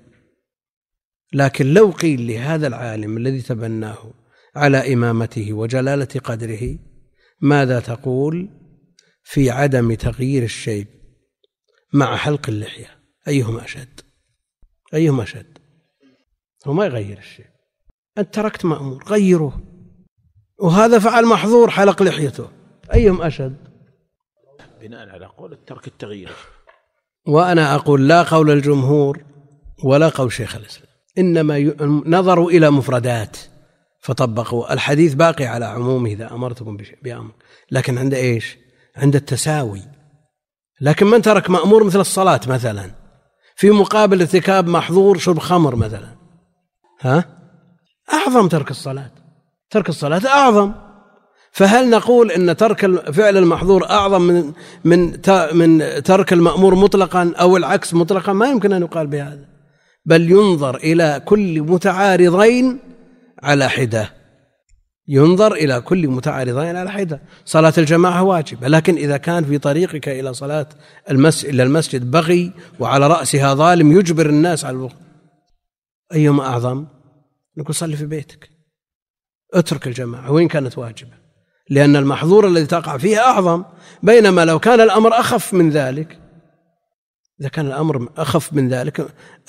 لكن لو قيل لهذا العالم الذي تبناه على إمامته وجلالة قدره ماذا تقول في عدم تغيير الشيب مع حلق اللحية؟ أيهما أشد؟ أيهما أشد؟ هو ما يغير الشيء، أنت تركت مأمور غيره، وهذا فعل محظور حلق لحيته، أيهم أشد؟ بناء على قول ترك التغيير. وأنا أقول لا قول الجمهور ولا قول شيخ الإسلام، إنما نظروا إلى مفردات فطبقوا الحديث باقي على عمومه إذا أمرتكم بأمر، لكن عند إيش؟ عند التساوي. لكن من ترك مأمور مثل الصلاة مثلا في مقابل ارتكاب محظور شرب خمر مثلا، ها أعظم ترك الصلاة، ترك الصلاة أعظم. فهل نقول إن ترك فعل المحظور أعظم من من من ترك المأمور مطلقا أو العكس مطلقا؟ ما يمكن أن يقال بهذا، بل ينظر إلى كل متعارضين على حدة، ينظر إلى كل متعارضين على حدة. صلاة الجماعة واجبة، لكن إذا كان في طريقك إلى صلاة المسجد إلى المسجد بغي وعلى رأسها ظالم يجبر الناس على الوقت، أيهما أعظم؟ نقول صلي في بيتك، اترك الجماعة وإن كانت واجبة، لأن المحظور الذي تقع فيه أعظم. بينما لو كان الأمر أخف من ذلك، إذا كان الأمر أخف من ذلك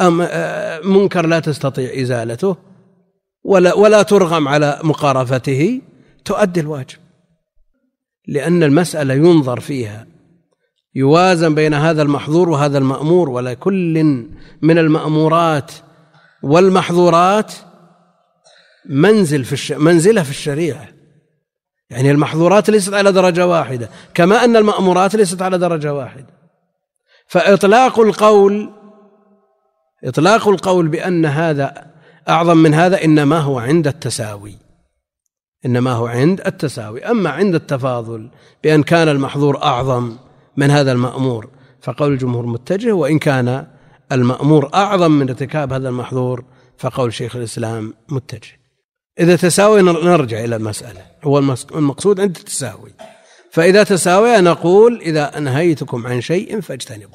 منكر لا تستطيع إزالته ولا ولا ترغم على مقارفته، تؤدي الواجب. لأن المسألة ينظر فيها يوازن بين هذا المحظور وهذا المأمور، ولا كل من المأمورات والمحظورات منزل في الش... منزلة في الشريعة. يعني المحظورات ليست على درجة واحدة كما أن المأمورات ليست على درجة واحدة. فإطلاق القول إطلاق القول بأن هذا أعظم من هذا إنما هو عند التساوي، إنما هو عند التساوي. أما عند التفاضل بأن كان المحظور أعظم من هذا المأمور فقول الجمهور متجه، وإن كان المأمور أعظم من ارتكاب هذا المحظور فقول شيخ الإسلام متجه. إذا تساوي نرجع إلى المسألة، هو المقصود عند التساوي. فإذا تساوي نقول إذا أنهيتكم عن شيء فاجتنبوه،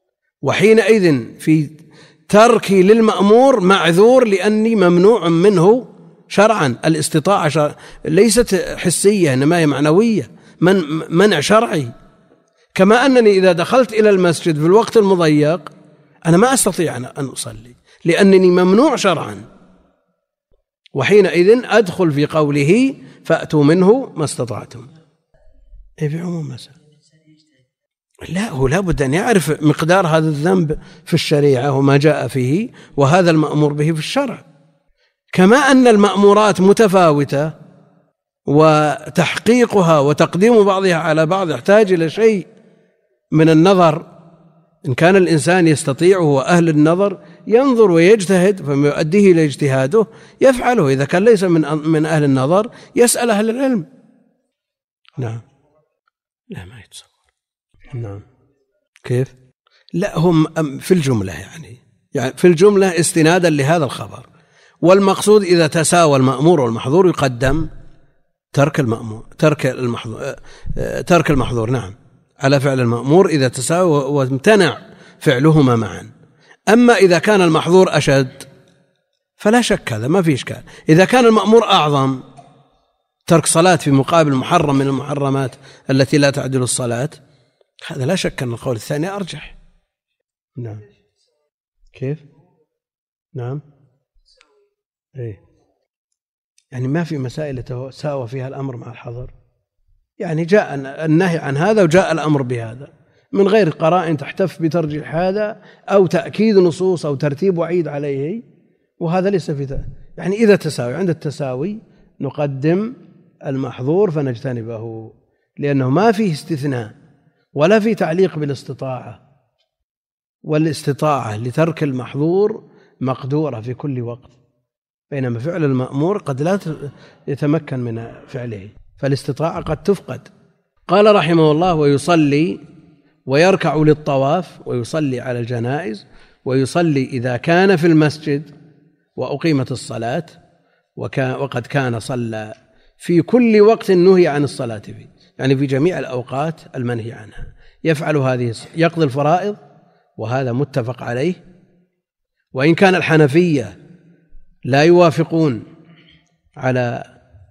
وحينئذ في تركي للمأمور معذور لأني ممنوع منه شرعا. الاستطاعة شرع ليست حسية إنما هي معنوية، من منع شرعي. كما أنني إذا دخلت إلى المسجد في الوقت المضيق أنا ما أستطيع أن أصلي لأنني ممنوع شرعا، وحينئذ أدخل في قوله فأتوا منه ما استطعتم. إيه بعموم مثلا لا، هو لا بد أن يعرف مقدار هذا الذنب في الشريعة وما جاء فيه، وهذا المأمور به في الشرع. كما أن المأمورات متفاوتة وتحقيقها وتقديم بعضها على بعض يحتاج إلى شيء من النظر. إن كان الإنسان يستطيع وهو أهل النظر ينظر ويجتهد فما يؤديه إلى اجتهاده يفعله، إذا كان ليس من من أهل النظر يسأل أهل العلم. نعم لا ما يتصور. نعم كيف لا، هم في الجملة يعني يعني في الجملة استنادا لهذا الخبر. والمقصود إذا تساوى المأمور والمحظور يقدم ترك المأمور ترك المحظور ترك المحظور نعم على فعل المأمور إذا تساوى وامتنع فعلهما معا. أما إذا كان المحظور أشد فلا شك هذا ما في إشكال. إذا كان المأمور أعظم، ترك صلاة في مقابل محرم من المحرمات التي لا تعدل الصلاة، هذا لا شك أن القول الثاني أرجح. نعم. كيف؟ نعم. إيه؟ يعني ما في مسائل تساوى فيها الأمر مع الحظر، يعني جاء النهي عن هذا وجاء الأمر بهذا من غير قرائن تحتف بترجيح هذا أو تأكيد نصوص أو ترتيب وعيد عليه، وهذا ليس في يعني إذا تساوي عند التساوي نقدم المحظور فنجتنبه، لأنه ما فيه استثناء ولا في تعليق بالاستطاعة، والاستطاعة لترك المحظور مقدورة في كل وقت، بينما فعل المأمور قد لا يتمكن من فعله، فالاستطاعة قد تفقد. قال رحمه الله: ويصلي ويركع للطواف ويصلي على الجنائز ويصلي إذا كان في المسجد وأقيمت الصلاة وقد كان صلى في كل وقت نهي عن الصلاة فيه، يعني في جميع الأوقات المنهي عنها يفعل هذه، يقضي الفرائض، وهذا متفق عليه. وإن كان الحنفية لا يوافقون على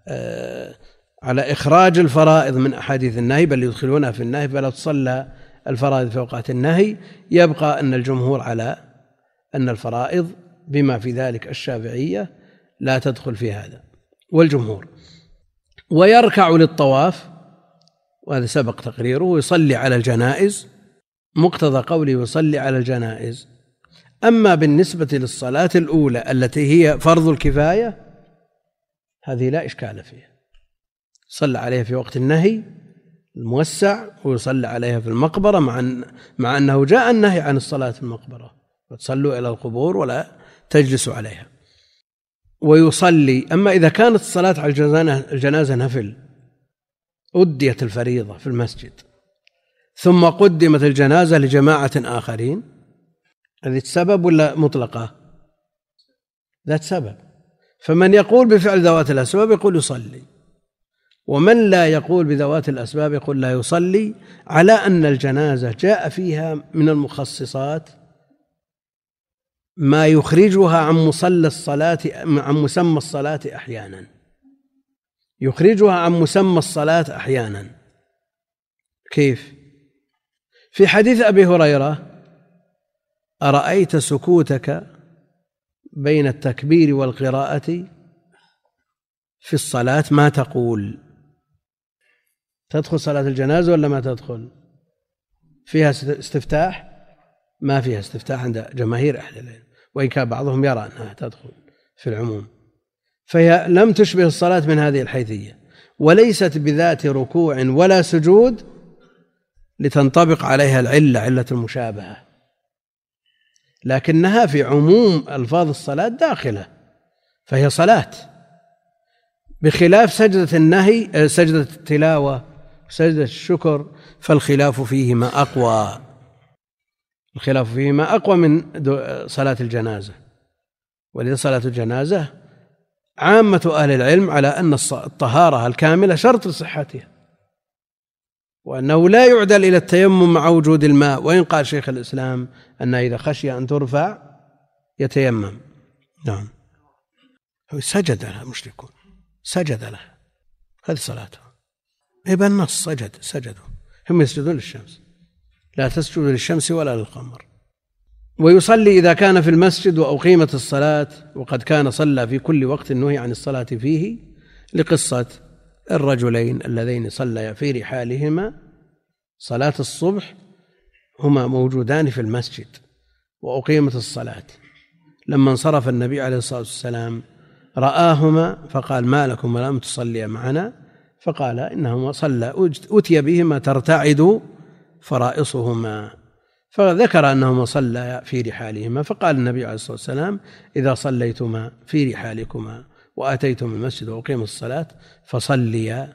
على إخراج الفرائض من أحاديث النهي بل يدخلونها في النهي، فلا تصلى الفرائض في أوقات النهي، يبقى أن الجمهور على أن الفرائض بما في ذلك الشافعية لا تدخل في هذا والجمهور. ويركع للطواف، وهذا سبق تقريره، ويصلي على الجنائز، مقتضى قوله يصلي على الجنائز. أما بالنسبة للصلاة الأولى التي هي فرض الكفاية هذه لا إشكال فيها، صلى عليها في وقت النهي الموسع ويصلى عليها في المقبرة، مع, أن مع أنه جاء النهي عن الصلاة في المقبرة، وتصلوا إلى القبور ولا تجلسوا عليها. ويصلي، أما إذا كانت الصلاة على الجنازة نفل أديت الفريضة في المسجد ثم قدمت الجنازة لجماعة آخرين، هذه سبب ولا مطلقة؟ ذات سبب. فمن يقول بفعل ذوات الأسباب يقول يصلي، ومن لا يقول بذوات الأسباب يقول لا يصلي، على أن الجنازة جاء فيها من المخصصات ما يخرجها عن مصلى الصلاة عن مسمى الصلاة أحيانا، يخرجها عن مسمى الصلاة أحيانا. كيف؟ في حديث أبي هريرة: أرأيت سكوتك بين التكبير والقراءة في الصلاة ما تقول؟ تدخل صلاة الجنازة ولا ما تدخل؟ فيها استفتاح؟ ما فيها استفتاح عند جماهير أهل العلم، وإن كان بعضهم يرى أنها تدخل في العموم، فهي لم تشبه الصلاة من هذه الحيثية، وليست بذات ركوع ولا سجود لتنطبق عليها العلة علة المشابهة، لكنها في عموم ألفاظ الصلاة داخلة، فهي صلاة، بخلاف سجدة النهي سجدة التلاوة سجدة الشكر، فالخلاف فيهما أقوى الخلاف فيهما أقوى من صلاة الجنازة. ولذا صلاة الجنازة عامة أهل العلم على أن الطهارة الكاملة شرط لصحتها، وأنه لا يعدل إلى التيمم مع وجود الماء، وإن قال شيخ الإسلام أن إذا خشي أن ترفع يتيمم. نعم. سجد لها المشركون، سجد لها، هذه صلاته، إبن النص سجد سجدوا، هم يسجدون للشمس، لا تسجدوا للشمس ولا للقمر. ويصلي إذا كان في المسجد وأقيمت الصلاة وقد كان صلى في كل وقت نهي عن الصلاة فيه، لقصة الرجلين اللذين صليا في رحالهما صلاة الصبح، هما موجودان في المسجد وأقيمت الصلاة، لما انصرف النبي عليه الصلاة والسلام رآهما فقال: ما لكم لم تصليا معنا؟ فقال: إنهما صلى أتي بهما ترتعد فرائصهما، فذكر أنهما صلى في رحالهما، فقال النبي عليه الصلاة والسلام: إذا صليتما في رحالكما وأتيتم المسجد وأقيموا الصلاة فصليا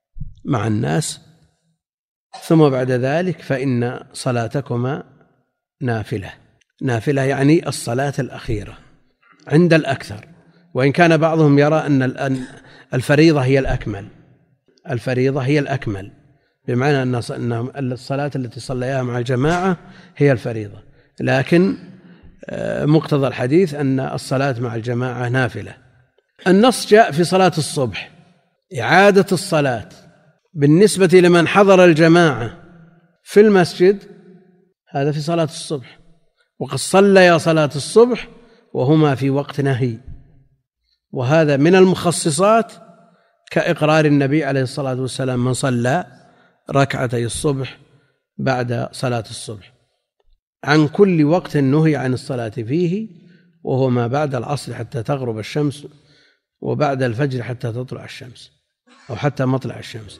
مع الناس، ثم بعد ذلك فإن صلاتكما نافلة. نافلة يعني الصلاة الأخيرة عند الأكثر، وإن كان بعضهم يرى أن الفريضة هي الأكمل، الفريضة هي الأكمل، بمعنى أن الصلاة التي صليها مع الجماعة هي الفريضة، لكن مقتضى الحديث أن الصلاة مع الجماعة نافلة. النص جاء في صلاة الصبح إعادة الصلاة بالنسبة لمن حضر الجماعة في المسجد، هذا في صلاة الصبح، وقد صليا صلاة الصبح وهما في وقت نهي، وهذا من المخصصات كإقرار النبي عليه الصلاة والسلام من صلى ركعتي الصبح بعد صلاة الصبح عن كل وقت نهي عن الصلاة فيه، وهو ما بعد العصر حتى تغرب الشمس، وبعد الفجر حتى تطلع الشمس أو حتى مطلع الشمس.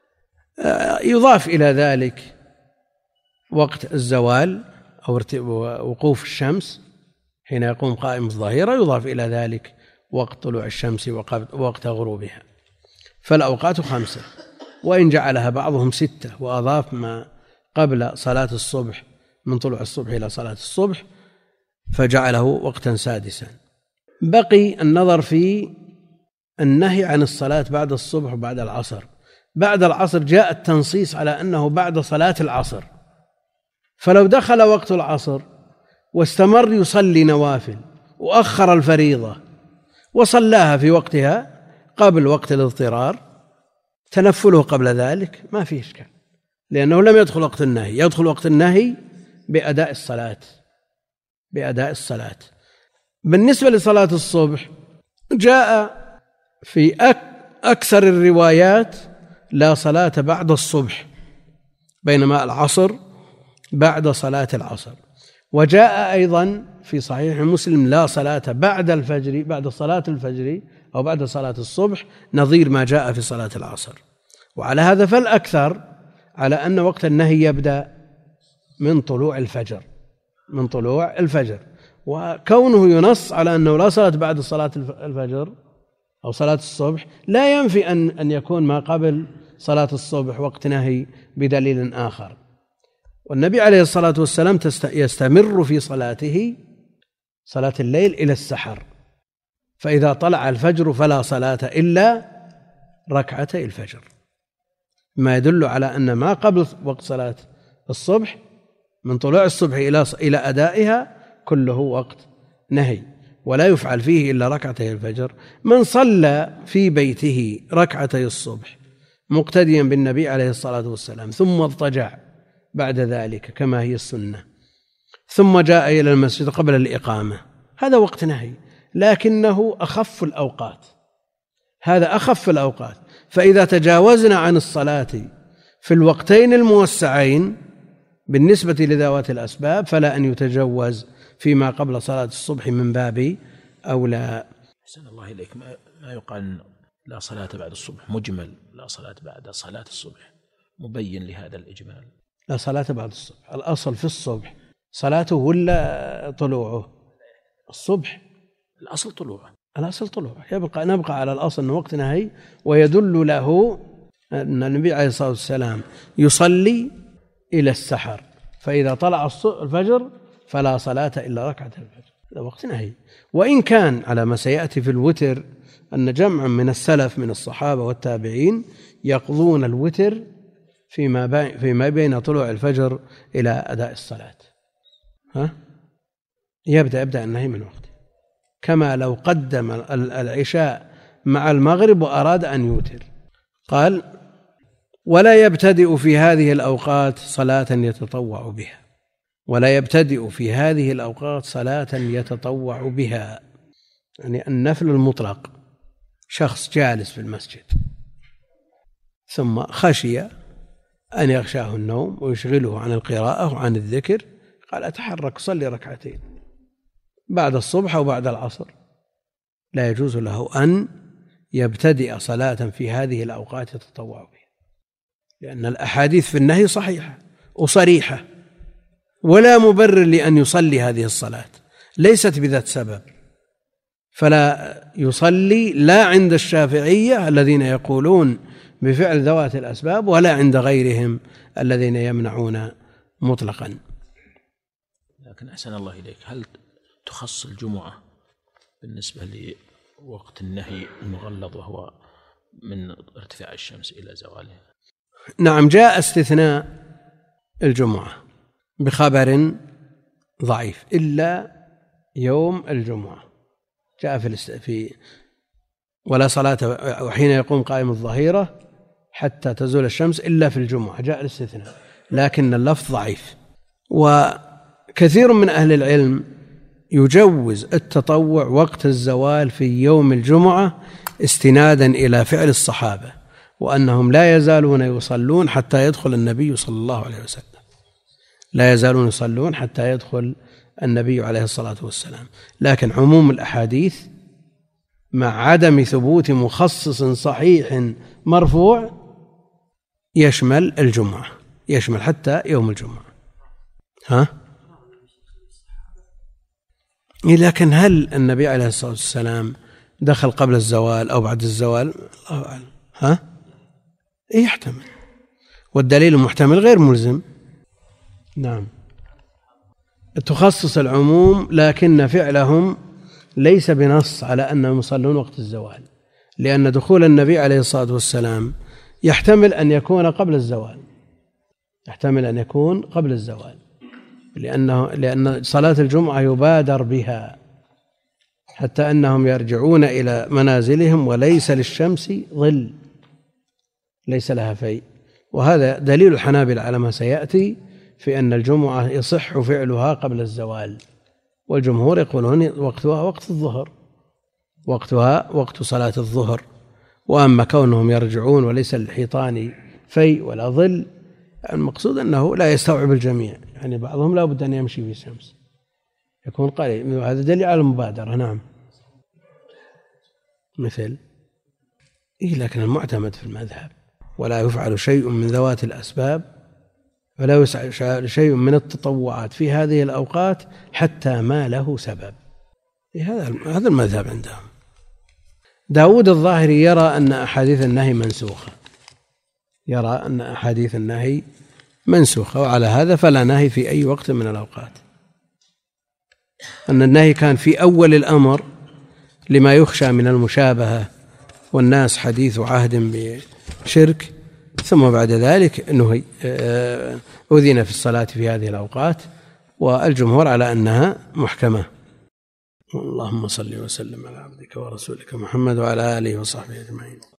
يضاف إلى ذلك وقت الزوال أو وقوف الشمس حين يقوم قائم الظهيرة، يضاف إلى ذلك وقت طلوع الشمس ووقت غروبها. فالأوقات خمسة، وإن جعلها بعضهم ستة وأضاف ما قبل صلاة الصبح من طلوع الصبح إلى صلاة الصبح فجعله وقتا سادسا. بقي النظر في النهي عن الصلاة بعد الصبح وبعد العصر. بعد العصر جاء التنصيص على أنه بعد صلاة العصر، فلو دخل وقت العصر واستمر يصلي نوافل وأخر الفريضة وصلاها في وقتها قبل وقت الاضطرار، تنفله قبل ذلك ما فيه إشكال، لأنه لم يدخل وقت النهي. يدخل وقت النهي بأداء الصلاة بأداء الصلاة. بالنسبة لصلاة الصبح جاء في أكثر الروايات لا صلاة بعد الصبح، بينما العصر بعد صلاة العصر. وجاء أيضا في صحيح مسلم لا صلاة بعد الفجر، بعد صلاة الفجر أو بعد صلاة الصبح، نظير ما جاء في صلاة العصر. وعلى هذا فالأكثر على أن وقت النهي يبدأ من طلوع الفجر، من طلوع الفجر. وكونه ينص على أنه لا صلاة بعد صلاة الفجر أو صلاة الصبح لا ينفي أن أن يكون ما قبل صلاة الصبح وقت نهي بدليل آخر. والنبي عليه الصلاة والسلام يستمر في صلاته صلاة الليل إلى السحر، فإذا طلع الفجر فلا صلاة إلا ركعتي الفجر، ما يدل على أن ما قبل وقت صلاة الصبح من طلوع الصبح إلى إلى أدائها كله وقت نهي، ولا يفعل فيه إلا ركعتي الفجر. من صلى في بيته ركعتي الصبح مقتديا بالنبي عليه الصلاة والسلام ثم اضطجع بعد ذلك كما هي السنة، ثم جاء إلى المسجد قبل الإقامة، هذا وقت نهي، لكنه أخف الأوقات، هذا أخف الأوقات. فإذا تجاوزنا عن الصلاة في الوقتين الموسعين بالنسبة لذوات الأسباب فلا أن يتجوز فيما قبل صلاة الصبح من باب أولى. أحسن الله إليك. ما يقال لا صلاة بعد الصبح مجمل، لا صلاة بعد صلاة الصبح مبين لهذا الإجمال. لا صلاة بعد الصبح، الأصل في الصبح صلاته ولا طلوعه؟ الصبح الأصل طلوعه، الأصل طلوعه. يبقى نبقى على الأصل أنه وقت نهي، ويدل له أن النبي عليه الصلاة والسلام يصلي إلى السحر، فإذا طلع الفجر فلا صلاة إلا ركعة الفجر، هذا وقت نهي. وإن كان على ما سيأتي في الوتر أن جمعا من السلف من الصحابة والتابعين يقضون الوتر فيما فيما بين طلوع الفجر إلى أداء الصلاة، ها يبدأ يبدأ النهي من وقته، كما لو قدم العشاء مع المغرب وأراد أن يوتر. قال: ولا يبتدئ في هذه الأوقات صلاة يتطوع بها، ولا يبتدئ في هذه الأوقات صلاة يتطوع بها، يعني النفل المطلق. شخص جالس في المسجد ثم خشي أن يغشاه النوم ويشغله عن القراءة وعن الذكر، قال: أتحرك صلي ركعتين بعد الصبح أو بعد العصر. لا يجوز له أن يبتدئ صلاة في هذه الأوقات يتطوع بها، لأن الأحاديث في النهي صحيحة وصريحة، ولا مبرر لأن يصلي هذه الصلاة، ليست بذات سبب. فلا يصلي لا عند الشافعية الذين يقولون بفعل ذوات الأسباب، ولا عند غيرهم الذين يمنعون مطلقا. لكن أحسن الله إليك، هل تخص الجمعة بالنسبة لوقت النهي المغلظ وهو من ارتفاع الشمس إلى زوالها؟ نعم، جاء استثناء الجمعة بخبر ضعيف إلا يوم الجمعة، جاء في في ولا صلاة وحين يقوم قائم الظهيرة حتى تزول الشمس إلا في الجمعة، جاء الاستثناء، لكن اللفظ ضعيف. وكثير من أهل العلم يجوز التطوع وقت الزوال في يوم الجمعة استنادا إلى فعل الصحابة، وأنهم لا يزالون يصلون حتى يدخل النبي صلى الله عليه وسلم، لا يزالون يصلون حتى يدخل النبي عليه الصلاة والسلام. لكن عموم الأحاديث مع عدم ثبوت مخصص صحيح مرفوع يشمل الجمعة، يشمل حتى يوم الجمعة. ها؟ لكن هل النبي عليه الصلاة والسلام دخل قبل الزوال أو بعد الزوال؟ الله أعلم. ها؟ يحتمل، والدليل المحتمل غير ملزم. نعم، تخصص العموم، لكن فعلهم ليس بنص على أنهم يصلون وقت الزوال، لأن دخول النبي عليه الصلاة والسلام يحتمل أن يكون قبل الزوال، يحتمل أن يكون قبل الزوال، لأنه لأن صلاة الجمعة يبادر بها حتى أنهم يرجعون إلى منازلهم وليس للشمس ظل، ليس لها في. وهذا دليل الحنابلة على ما سيأتي في أن الجمعة يصح فعلها قبل الزوال، والجمهور يقولون وقتها وقت الظهر، وقتها وقت صلاة الظهر. وأما كونهم يرجعون وليس للحيطان في ولا ظل، المقصود أنه لا يستوعب الجميع، يعني بعضهم لا بد أن يمشي في الشمس، يكون قليل، وهذا دليل على المبادرة. نعم، مثل إيه، لكن المعتمد في المذهب ولا يفعل شيء من ذوات الأسباب ولا يسعى شيء من التطوعات في هذه الأوقات حتى ما له سبب. هذا هذا المذهب عندهم. داود الظاهري يرى أن أحاديث النهي منسوخة، يرى أن أحاديث النهي منسوخة، وعلى هذا فلا نهي في أي وقت من الأوقات، أن النهي كان في أول الأمر لما يخشى من المشابهة والناس حديث عهد بشرك، ثم بعد ذلك نهي أذن في الصلاة في هذه الأوقات، والجمهور على أنها محكمة. اللهم صل وسلم على عبدك ورسولك محمد وعلى آله وصحبه أجمعين.